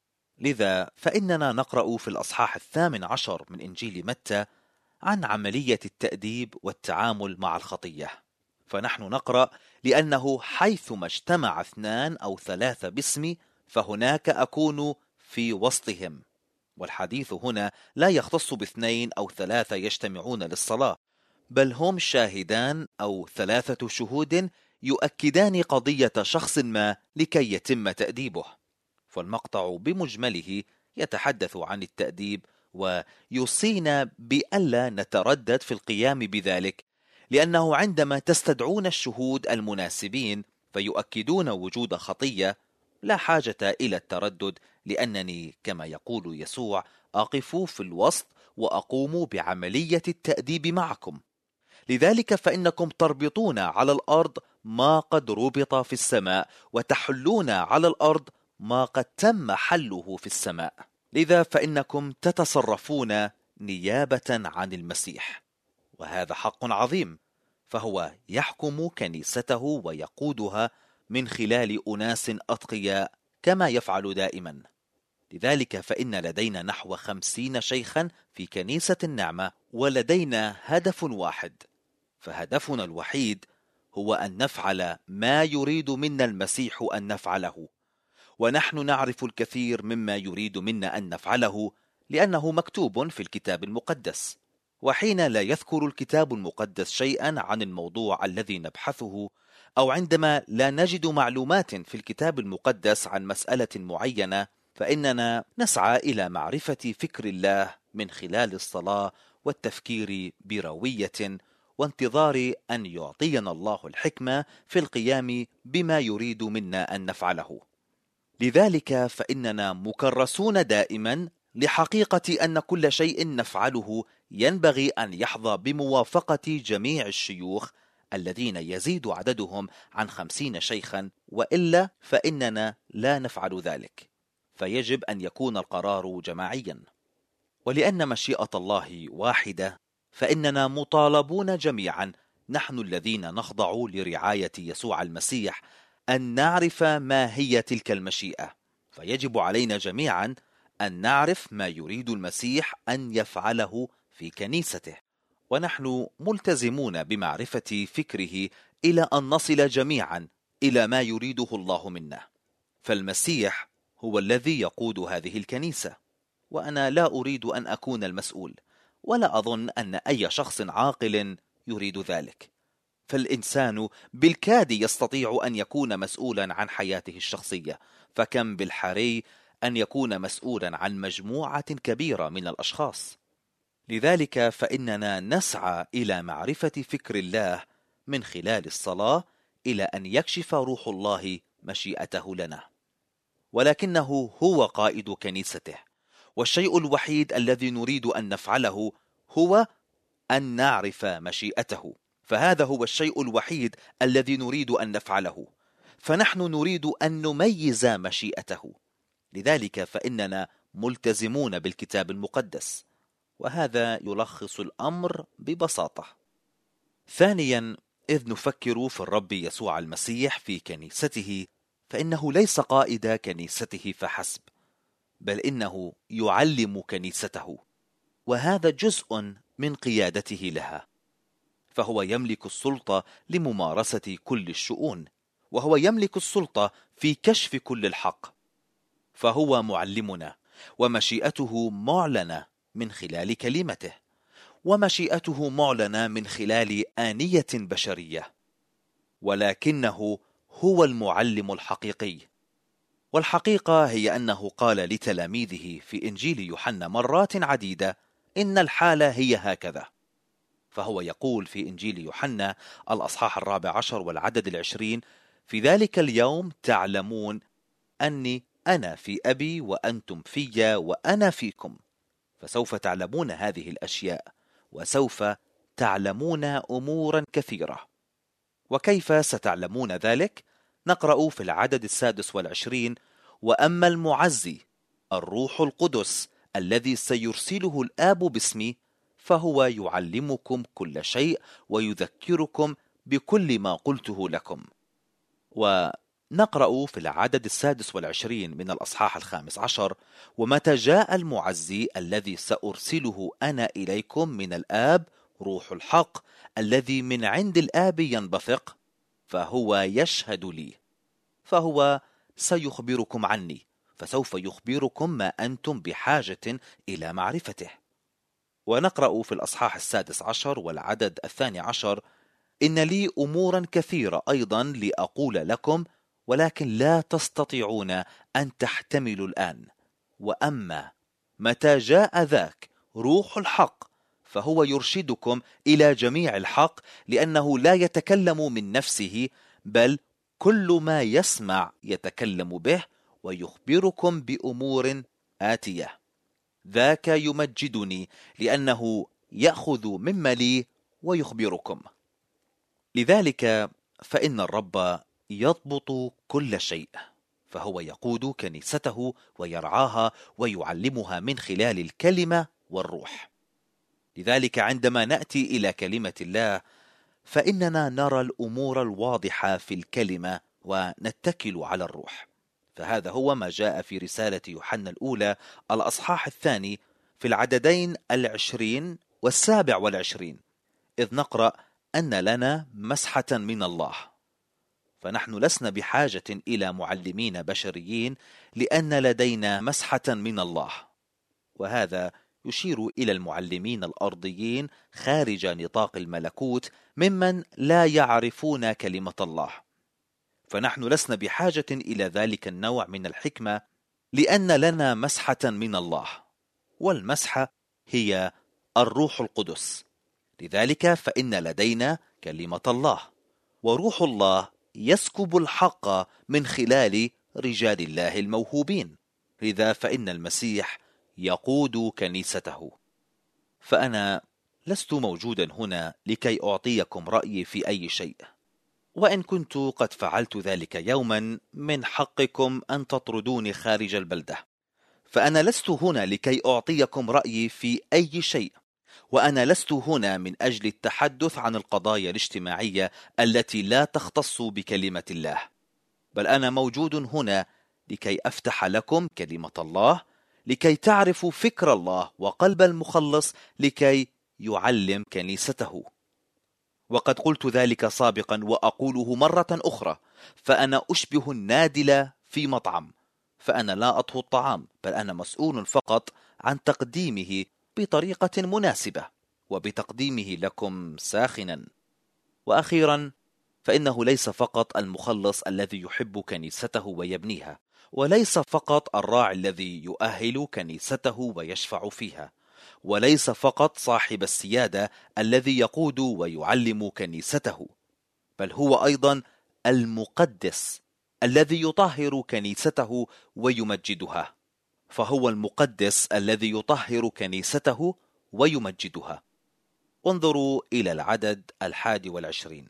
لذا فإننا نقرأ في الأصحاح الثامن عشر من إنجيل متى عن عملية التأديب والتعامل مع الخطية، فنحن نقرأ: لأنه حيثما اجتمع اثنان أو ثلاثة باسمي فهناك أكون في وسطهم. والحديث هنا لا يختص باثنين أو ثلاثة يجتمعون للصلاة، بل هم شاهدان أو ثلاثة شهود يؤكدان قضية شخص ما لكي يتم تأديبه. فالمقطع بمجمله يتحدث عن التأديب، ويوصينا بألا نتردد في القيام بذلك، لأنه عندما تستدعون الشهود المناسبين فيؤكدون وجود خطية لا حاجة إلى التردد، لأنني كما يقول يسوع أقف في الوسط وأقوم بعملية التأديب معكم. لذلك فإنكم تربطون على الأرض ما قد ربط في السماء، وتحلون على الأرض ما قد تم حله في السماء. لذا فإنكم تتصرفون نيابة عن المسيح، وهذا حق عظيم، فهو يحكم كنيسته ويقودها من خلال أناس أتقياء كما يفعل دائما. لذلك فإن لدينا نحو خمسين شيخا في كنيسة النعمة، ولدينا هدف واحد، فهدفنا الوحيد هو أن نفعل ما يريد منا المسيح أن نفعله، ونحن نعرف الكثير مما يريد منا أن نفعله لأنه مكتوب في الكتاب المقدس. وحين لا يذكر الكتاب المقدس شيئا عن الموضوع الذي نبحثه، أو عندما لا نجد معلومات في الكتاب المقدس عن مسألة معينة، فإننا نسعى إلى معرفة فكر الله من خلال الصلاة والتفكير بروية، وانتظار أن يعطينا الله الحكمة في القيام بما يريد منا أن نفعله. لذلك فإننا مكرسون دائما لحقيقة أن كل شيء نفعله ينبغي أن يحظى بموافقة جميع الشيوخ الذين يزيد عددهم عن خمسين شيخا، وإلا فإننا لا نفعل ذلك، فيجب أن يكون القرار جماعيا. ولأن مشيئة الله واحدة، فإننا مطالبون جميعا نحن الذين نخضع لرعاية يسوع المسيح أن نعرف ما هي تلك المشيئة، فيجب علينا جميعا أن نعرف ما يريد المسيح أن يفعله في كنيسته، ونحن ملتزمون بمعرفة فكره إلى أن نصل جميعا إلى ما يريده الله منا. فالمسيح هو الذي يقود هذه الكنيسة، وأنا لا أريد أن أكون المسؤول، ولا أظن أن أي شخص عاقل يريد ذلك، فالإنسان بالكاد يستطيع أن يكون مسؤولا عن حياته الشخصية، فكم بالحري أن يكون مسؤولا عن مجموعة كبيرة من الأشخاص. لذلك فإننا نسعى إلى معرفة فكر الله من خلال الصلاة إلى أن يكشف روح الله مشيئته لنا، ولكنه هو قائد كنيسته، والشيء الوحيد الذي نريد أن نفعله هو أن نعرف مشيئته. فهذا هو الشيء الوحيد الذي نريد أن نفعله، فنحن نريد أن نميز مشيئته. لذلك فإننا ملتزمون بالكتاب المقدس، وهذا يلخص الأمر ببساطة. ثانيا، إذ نفكر في الرب يسوع المسيح في كنيسته، فإنه ليس قائد كنيسته فحسب، بل إنه يعلم كنيسته، وهذا جزء من قيادته لها. فهو يملك السلطة لممارسة كل الشؤون، وهو يملك السلطة في كشف كل الحق، فهو معلمنا، ومشيئته معلنة من خلال كلمته، ومشيئته معلنة من خلال آنية بشرية، ولكنه هو المعلم الحقيقي. والحقيقة هي أنه قال لتلاميذه في إنجيل يوحنا مرات عديدة إن الحالة هي هكذا. فهو يقول في إنجيل يوحنا الأصحاح الرابع عشر والعدد العشرين: في ذلك اليوم تعلمون أني أنا في أبي وأنتم في وأنا فيكم، فسوف تعلمون هذه الأشياء، وسوف تعلمون أمورا كثيرة. وكيف ستعلمون ذلك؟ نقرأ في العدد السادس والعشرين: وأما المعزي الروح القدس الذي سيرسله الآب باسمي، فهو يعلمكم كل شيء ويذكركم بكل ما قلته لكم. ونقرأ في العدد السادس والعشرين من الأصحاح الخامس عشر: ومتى جاء المعزي الذي سأرسله أنا إليكم من الآب، روح الحق الذي من عند الآب ينبثق، فهو يشهد لي، فهو سيخبركم عني، فسوف يخبركم ما أنتم بحاجة إلى معرفته. ونقرأ في الأصحاح السادس عشر والعدد الثاني عشر: إن لي أمورا كثيرة أيضا لأقول لكم، ولكن لا تستطيعون أن تحتملوا الآن. وأما متى جاء ذاك روح الحق، فهو يرشدكم إلى جميع الحق، لأنه لا يتكلم من نفسه، بل كل ما يسمع يتكلم به، ويخبركم بأمور آتية. ذاك يمجدني، لأنه يأخذ مما لي ويخبركم. لذلك فإن الرب يضبط كل شيء، فهو يقود كنيسته ويرعاها ويعلمها من خلال الكلمة والروح. لذلك عندما نأتي إلى كلمة الله، فإننا نرى الأمور الواضحة في الكلمة ونتكل على الروح. فهذا هو ما جاء في رسالة يوحنا الأولى الأصحاح الثاني في العددين العشرين والسابع والعشرين، إذ نقرأ أن لنا مسحة من الله. فنحن لسنا بحاجة إلى معلمين بشريين، لأن لدينا مسحة من الله، وهذا يشير إلى المعلمين الأرضيين خارج نطاق الملكوت ممن لا يعرفون كلمة الله. فنحن لسنا بحاجة إلى ذلك النوع من الحكمة، لأن لنا مسحة من الله، والمسحة هي الروح القدس. لذلك فإن لدينا كلمة الله، وروح الله يسكب الحق من خلال رجال الله الموهوبين. لذا فإن المسيح يقود كنيسته. فأنا لست موجودا هنا لكي أعطيكم رأيي في أي شيء، وإن كنت قد فعلت ذلك يوما، من حقكم أن تطردوني خارج البلدة. فأنا لست هنا لكي أعطيكم رأيي في أي شيء، وأنا لست هنا من أجل التحدث عن القضايا الاجتماعية التي لا تختص بكلمة الله، بل أنا موجود هنا لكي أفتح لكم كلمة الله، لكي تعرفوا فكر الله وقلب المخلص، لكي يعلم كنيسته. وقد قلت ذلك سابقا وأقوله مرة أخرى، فأنا أشبه النادل في مطعم، فأنا لا أطهو الطعام، بل أنا مسؤول فقط عن تقديمه بطريقة مناسبة، وبتقديمه لكم ساخنا. وأخيرا، فإنه ليس فقط المخلص الذي يحب كنيسته ويبنيها، وليس فقط الراعي الذي يؤهل كنيسته ويشفع فيها، وليس فقط صاحب السيادة الذي يقود ويعلم كنيسته، بل هو أيضا المقدس الذي يطهر كنيسته ويمجدها، فهو المقدس الذي يطهر كنيسته ويمجدها. انظروا إلى العدد الحادي والعشرين: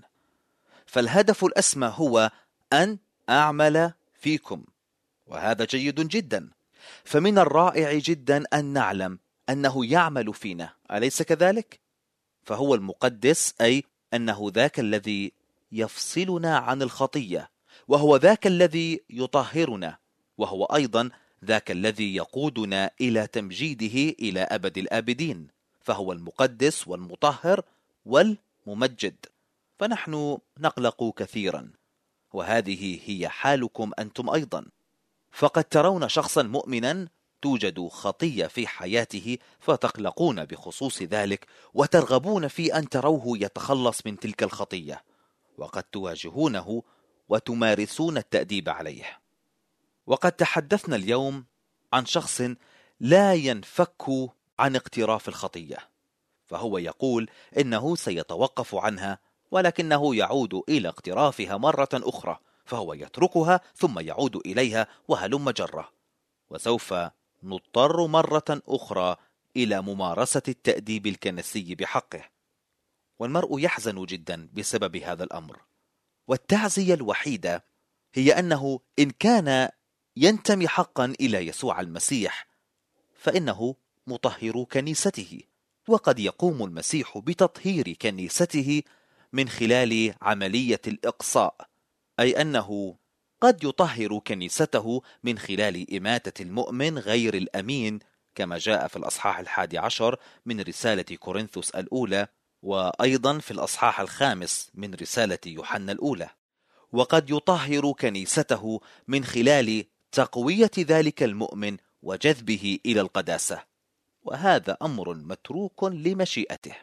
فالهدف الأسمى هو أن أعمل فيكم. وهذا جيد جدا، فمن الرائع جدا أن نعلم أنه يعمل فينا، أليس كذلك؟ فهو المقدس، أي أنه ذاك الذي يفصلنا عن الخطية، وهو ذاك الذي يطهرنا، وهو أيضا ذاك الذي يقودنا إلى تمجيده إلى أبد الآبدين. فهو المقدس والمطهر والممجد. فنحن نقلق كثيرا، وهذه هي حالكم أنتم أيضا. فقد ترون شخصا مؤمنا توجد خطية في حياته، فتقلقون بخصوص ذلك، وترغبون في أن تروه يتخلص من تلك الخطية، وقد تواجهونه وتمارسون التأديب عليه. وقد تحدثنا اليوم عن شخص لا ينفك عن اقتراف الخطية، فهو يقول إنه سيتوقف عنها، ولكنه يعود إلى اقترافها مرة أخرى، فهو يتركها ثم يعود إليها وهلم جرة. وسوف نضطر مرة أخرى إلى ممارسة التأديب الكنسي بحقه، والمرء يحزن جدا بسبب هذا الأمر. والتعزية الوحيدة هي أنه إن كان ينتمي حقا إلى يسوع المسيح فإنه مطهر كنيسته، وقد يقوم المسيح بتطهير كنيسته من خلال عملية الإقصاء، أي أنه قد يطهر كنيسته من خلال إماتة المؤمن غير الأمين، كما جاء في الأصحاح الحادي عشر من رسالة كورنثوس الأولى، وأيضا في الأصحاح الخامس من رسالة يوحنا الأولى. وقد يطهر كنيسته من خلال تقوية ذلك المؤمن وجذبه إلى القداسة، وهذا أمر متروك لمشيئته،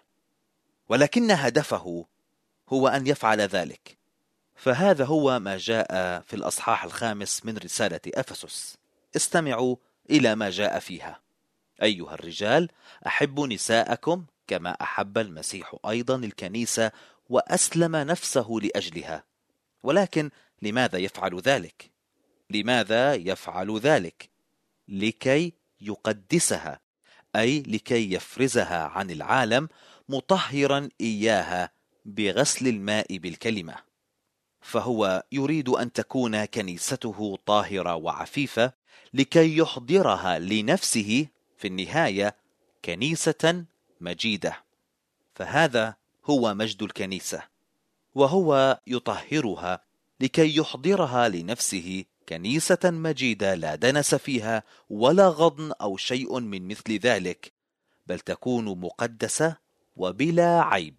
ولكن هدفه هو أن يفعل ذلك. فهذا هو ما جاء في الأصحاح الخامس من رسالة أفسس. استمعوا إلى ما جاء فيها: أيها الرجال، أحبوا نساءكم كما أحب المسيح أيضا الكنيسة وأسلم نفسه لأجلها. ولكن لماذا يفعل ذلك؟ لماذا يفعل ذلك؟ لكي يقدسها، أي لكي يفرزها عن العالم، مطهرا إياها بغسل الماء بالكلمة. فهو يريد أن تكون كنيسته طاهرة وعفيفة لكي يحضرها لنفسه في النهاية كنيسة مجيدة. فهذا هو مجد الكنيسة، وهو يطهرها لكي يحضرها لنفسه كنيسة مجيدة لا دنس فيها ولا غضن أو شيء من مثل ذلك، بل تكون مقدسة وبلا عيب.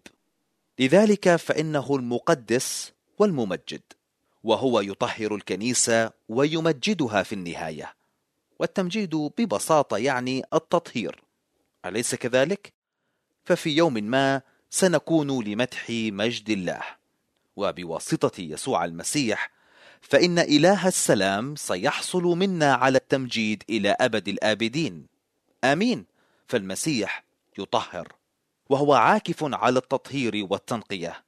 لذلك فإنه المقدس والممجد، وهو يطهر الكنيسة ويمجدها في النهاية. والتمجيد ببساطة يعني التطهير، أليس كذلك؟ ففي يوم ما سنكون لمدح مجد الله، وبواسطة يسوع المسيح فإن إله السلام سيحصل منا على التمجيد إلى أبد الآبدين. آمين. فالمسيح يطهر، وهو عاكف على التطهير والتنقية،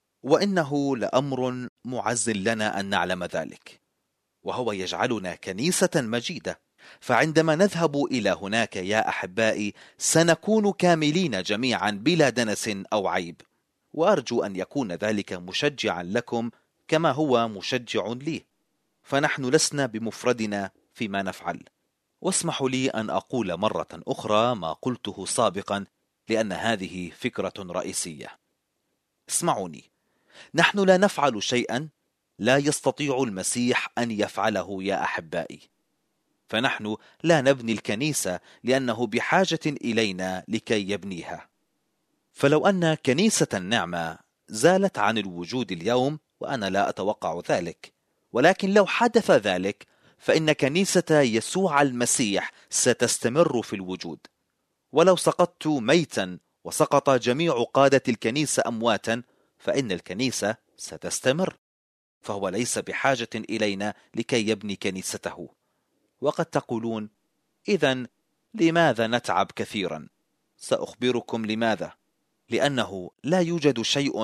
وإنه لأمر معز لنا أن نعلم ذلك، وهو يجعلنا كنيسة مجيدة. فعندما نذهب إلى هناك يا أحبائي سنكون كاملين جميعا بلا دنس أو عيب، وأرجو أن يكون ذلك مشجعا لكم كما هو مشجع لي، فنحن لسنا بمفردنا فيما نفعل. واسمحوا لي أن أقول مرة أخرى ما قلته سابقا، لأن هذه فكرة رئيسية. اسمعوني، نحن لا نفعل شيئا لا يستطيع المسيح أن يفعله يا أحبائي، فنحن لا نبني الكنيسة لأنه بحاجة إلينا لكي يبنيها. فلو أن كنيسة النعمة زالت عن الوجود اليوم، وأنا لا أتوقع ذلك، ولكن لو حدث ذلك فإن كنيسة يسوع المسيح ستستمر في الوجود. ولو سقطت ميتا وسقط جميع قادة الكنيسة أمواتا فإن الكنيسة ستستمر، فهو ليس بحاجة إلينا لكي يبني كنيسته. وقد تقولون: إذن لماذا نتعب كثيرا؟ سأخبركم لماذا. لأنه لا يوجد شيء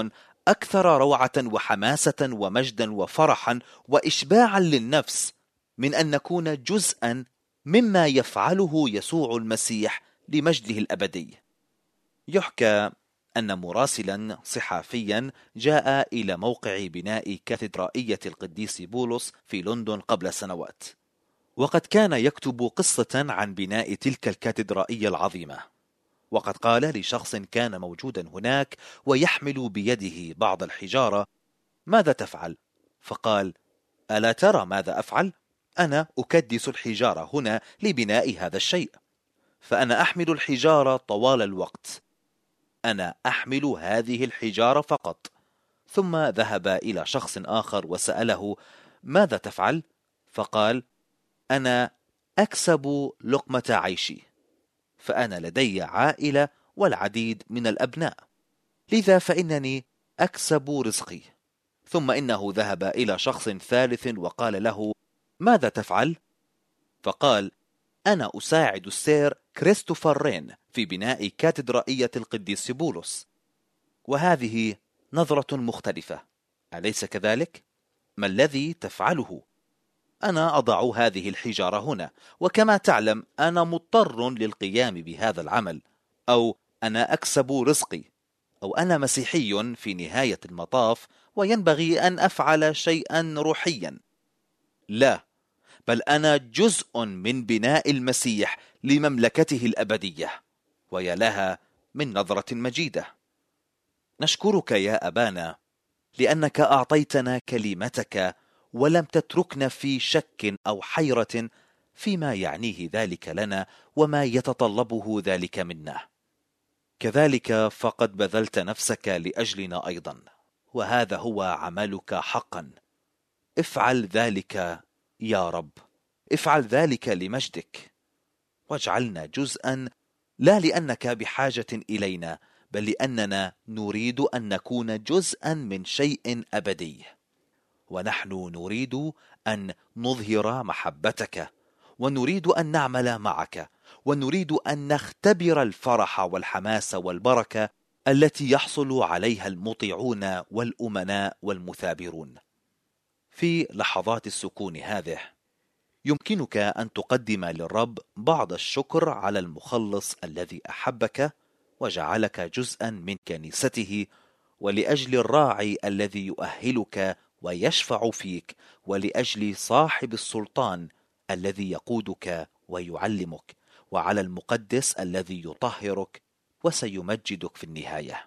أكثر روعة وحماسة ومجدا وفرحا وإشباعا للنفس من أن نكون جزءا مما يفعله يسوع المسيح لمجده الأبدي. يحكى أن مراسلا صحافيا جاء إلى موقع بناء كاتدرائية القديس بولس في لندن قبل سنوات، وقد كان يكتب قصة عن بناء تلك الكاتدرائية العظيمة، وقد قال لشخص كان موجودا هناك ويحمل بيده بعض الحجارة: ماذا تفعل؟ فقال: ألا ترى ماذا أفعل؟ أنا أكدس الحجارة هنا لبناء هذا الشيء، فأنا أحمل الحجارة طوال الوقت، أنا أحمل هذه الحجارة فقط. ثم ذهب إلى شخص آخر وسأله: ماذا تفعل؟ فقال: أنا أكسب لقمة عيشي، فأنا لدي عائلة والعديد من الأبناء، لذا فإنني أكسب رزقي. ثم إنه ذهب إلى شخص ثالث وقال له: ماذا تفعل؟ فقال: أنا أساعد السير كريستوفر رين في بناء كاتدرائية القديس بولس. وهذه نظرة مختلفة، أليس كذلك؟ ما الذي تفعله؟ أنا أضع هذه الحجارة هنا، وكما تعلم أنا مضطر للقيام بهذا العمل، أو أنا أكسب رزقي، أو أنا مسيحي في نهاية المطاف وينبغي أن أفعل شيئا روحيا. لا، بل أنا جزء من بناء المسيح لمملكته الأبدية، ويا لها من نظرة مجيدة. نشكرك يا أبانا لأنك أعطيتنا كلمتك ولم تتركنا في شك أو حيرة فيما يعنيه ذلك لنا وما يتطلبه ذلك منا. كذلك فقد بذلت نفسك لأجلنا أيضا، وهذا هو عملك حقا. افعل ذلك يا رب، افعل ذلك لمجدك، واجعلنا جزءا، لا لأنك بحاجة إلينا، بل لأننا نريد أن نكون جزءا من شيء أبدي. ونحن نريد أن نظهر محبتك، ونريد أن نعمل معك، ونريد أن نختبر الفرح والحماس والبركة التي يحصل عليها المطيعون والأمناء والمثابرون. في لحظات السكون هذه يمكنك أن تقدم للرب بعض الشكر على المخلص الذي أحبك وجعلك جزءا من كنيسته، ولأجل الراعي الذي يؤهلك ويشفع فيك، ولأجل صاحب السلطان الذي يقودك ويعلمك، وعلى المقدس الذي يطهرك وسيمجدك في النهاية.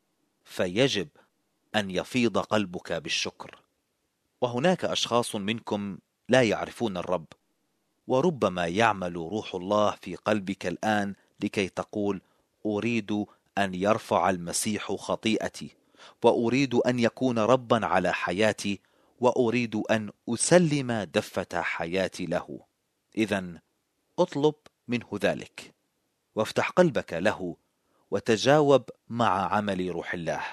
فيجب أن يفيض قلبك بالشكر. وهناك أشخاص منكم لا يعرفون الرب، وربما يعمل روح الله في قلبك الآن لكي تقول: أريد أن يرفع المسيح خطيئتي، وأريد أن يكون ربا على حياتي، وأريد أن أسلم دفة حياتي له. إذن اطلب منه ذلك، وافتح قلبك له، وتجاوب مع عمل روح الله.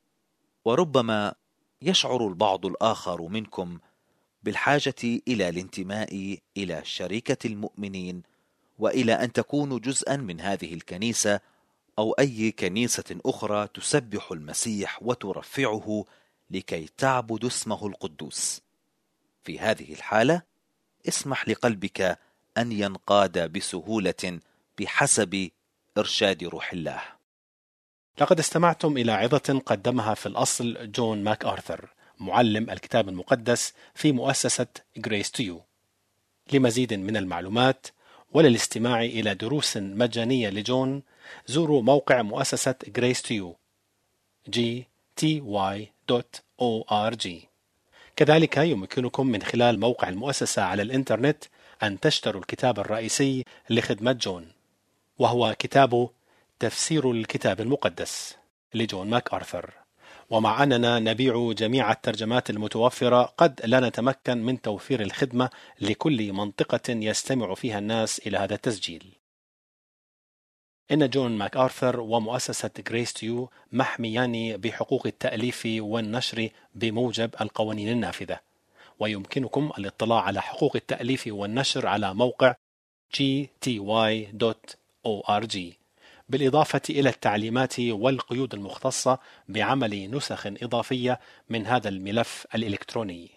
وربما يشعر البعض الآخر منكم بالحاجة إلى الانتماء إلى شركة المؤمنين، وإلى أن تكونوا جزءا من هذه الكنيسة أو أي كنيسة أخرى تسبح المسيح وترفعه لكي تعبد اسمه القدوس. في هذه الحالة اسمح لقلبك أن ينقاد بسهولة بحسب إرشاد روح الله. لقد استمعتم إلى عظة قدمها في الأصل جون ماك آرثر، معلم الكتاب المقدس في مؤسسة Grace to You. لمزيد من المعلومات وللاستماع إلى دروس مجانية لجون زوروا موقع مؤسسة Grace to You جي تي واي دوت أو آر جي. كذلك يمكنكم من خلال موقع المؤسسة على الإنترنت أن تشتروا الكتاب الرئيسي لخدمة جون، وهو كتاب تفسير الكتاب المقدس لجون ماك آرثر. ومع أننا نبيع جميع الترجمات المتوفرة، قد لا نتمكن من توفير الخدمة لكل منطقة يستمع فيها الناس إلى هذا التسجيل. إن جون ماك آرثر ومؤسسة Grace to You محميان بحقوق التأليف والنشر بموجب القوانين النافذة، ويمكنكم الاطلاع على حقوق التأليف والنشر على موقع جي تي واي دوت أو آر جي. بالإضافة إلى التعليمات والقيود المختصة بعمل نسخ إضافية من هذا الملف الإلكتروني.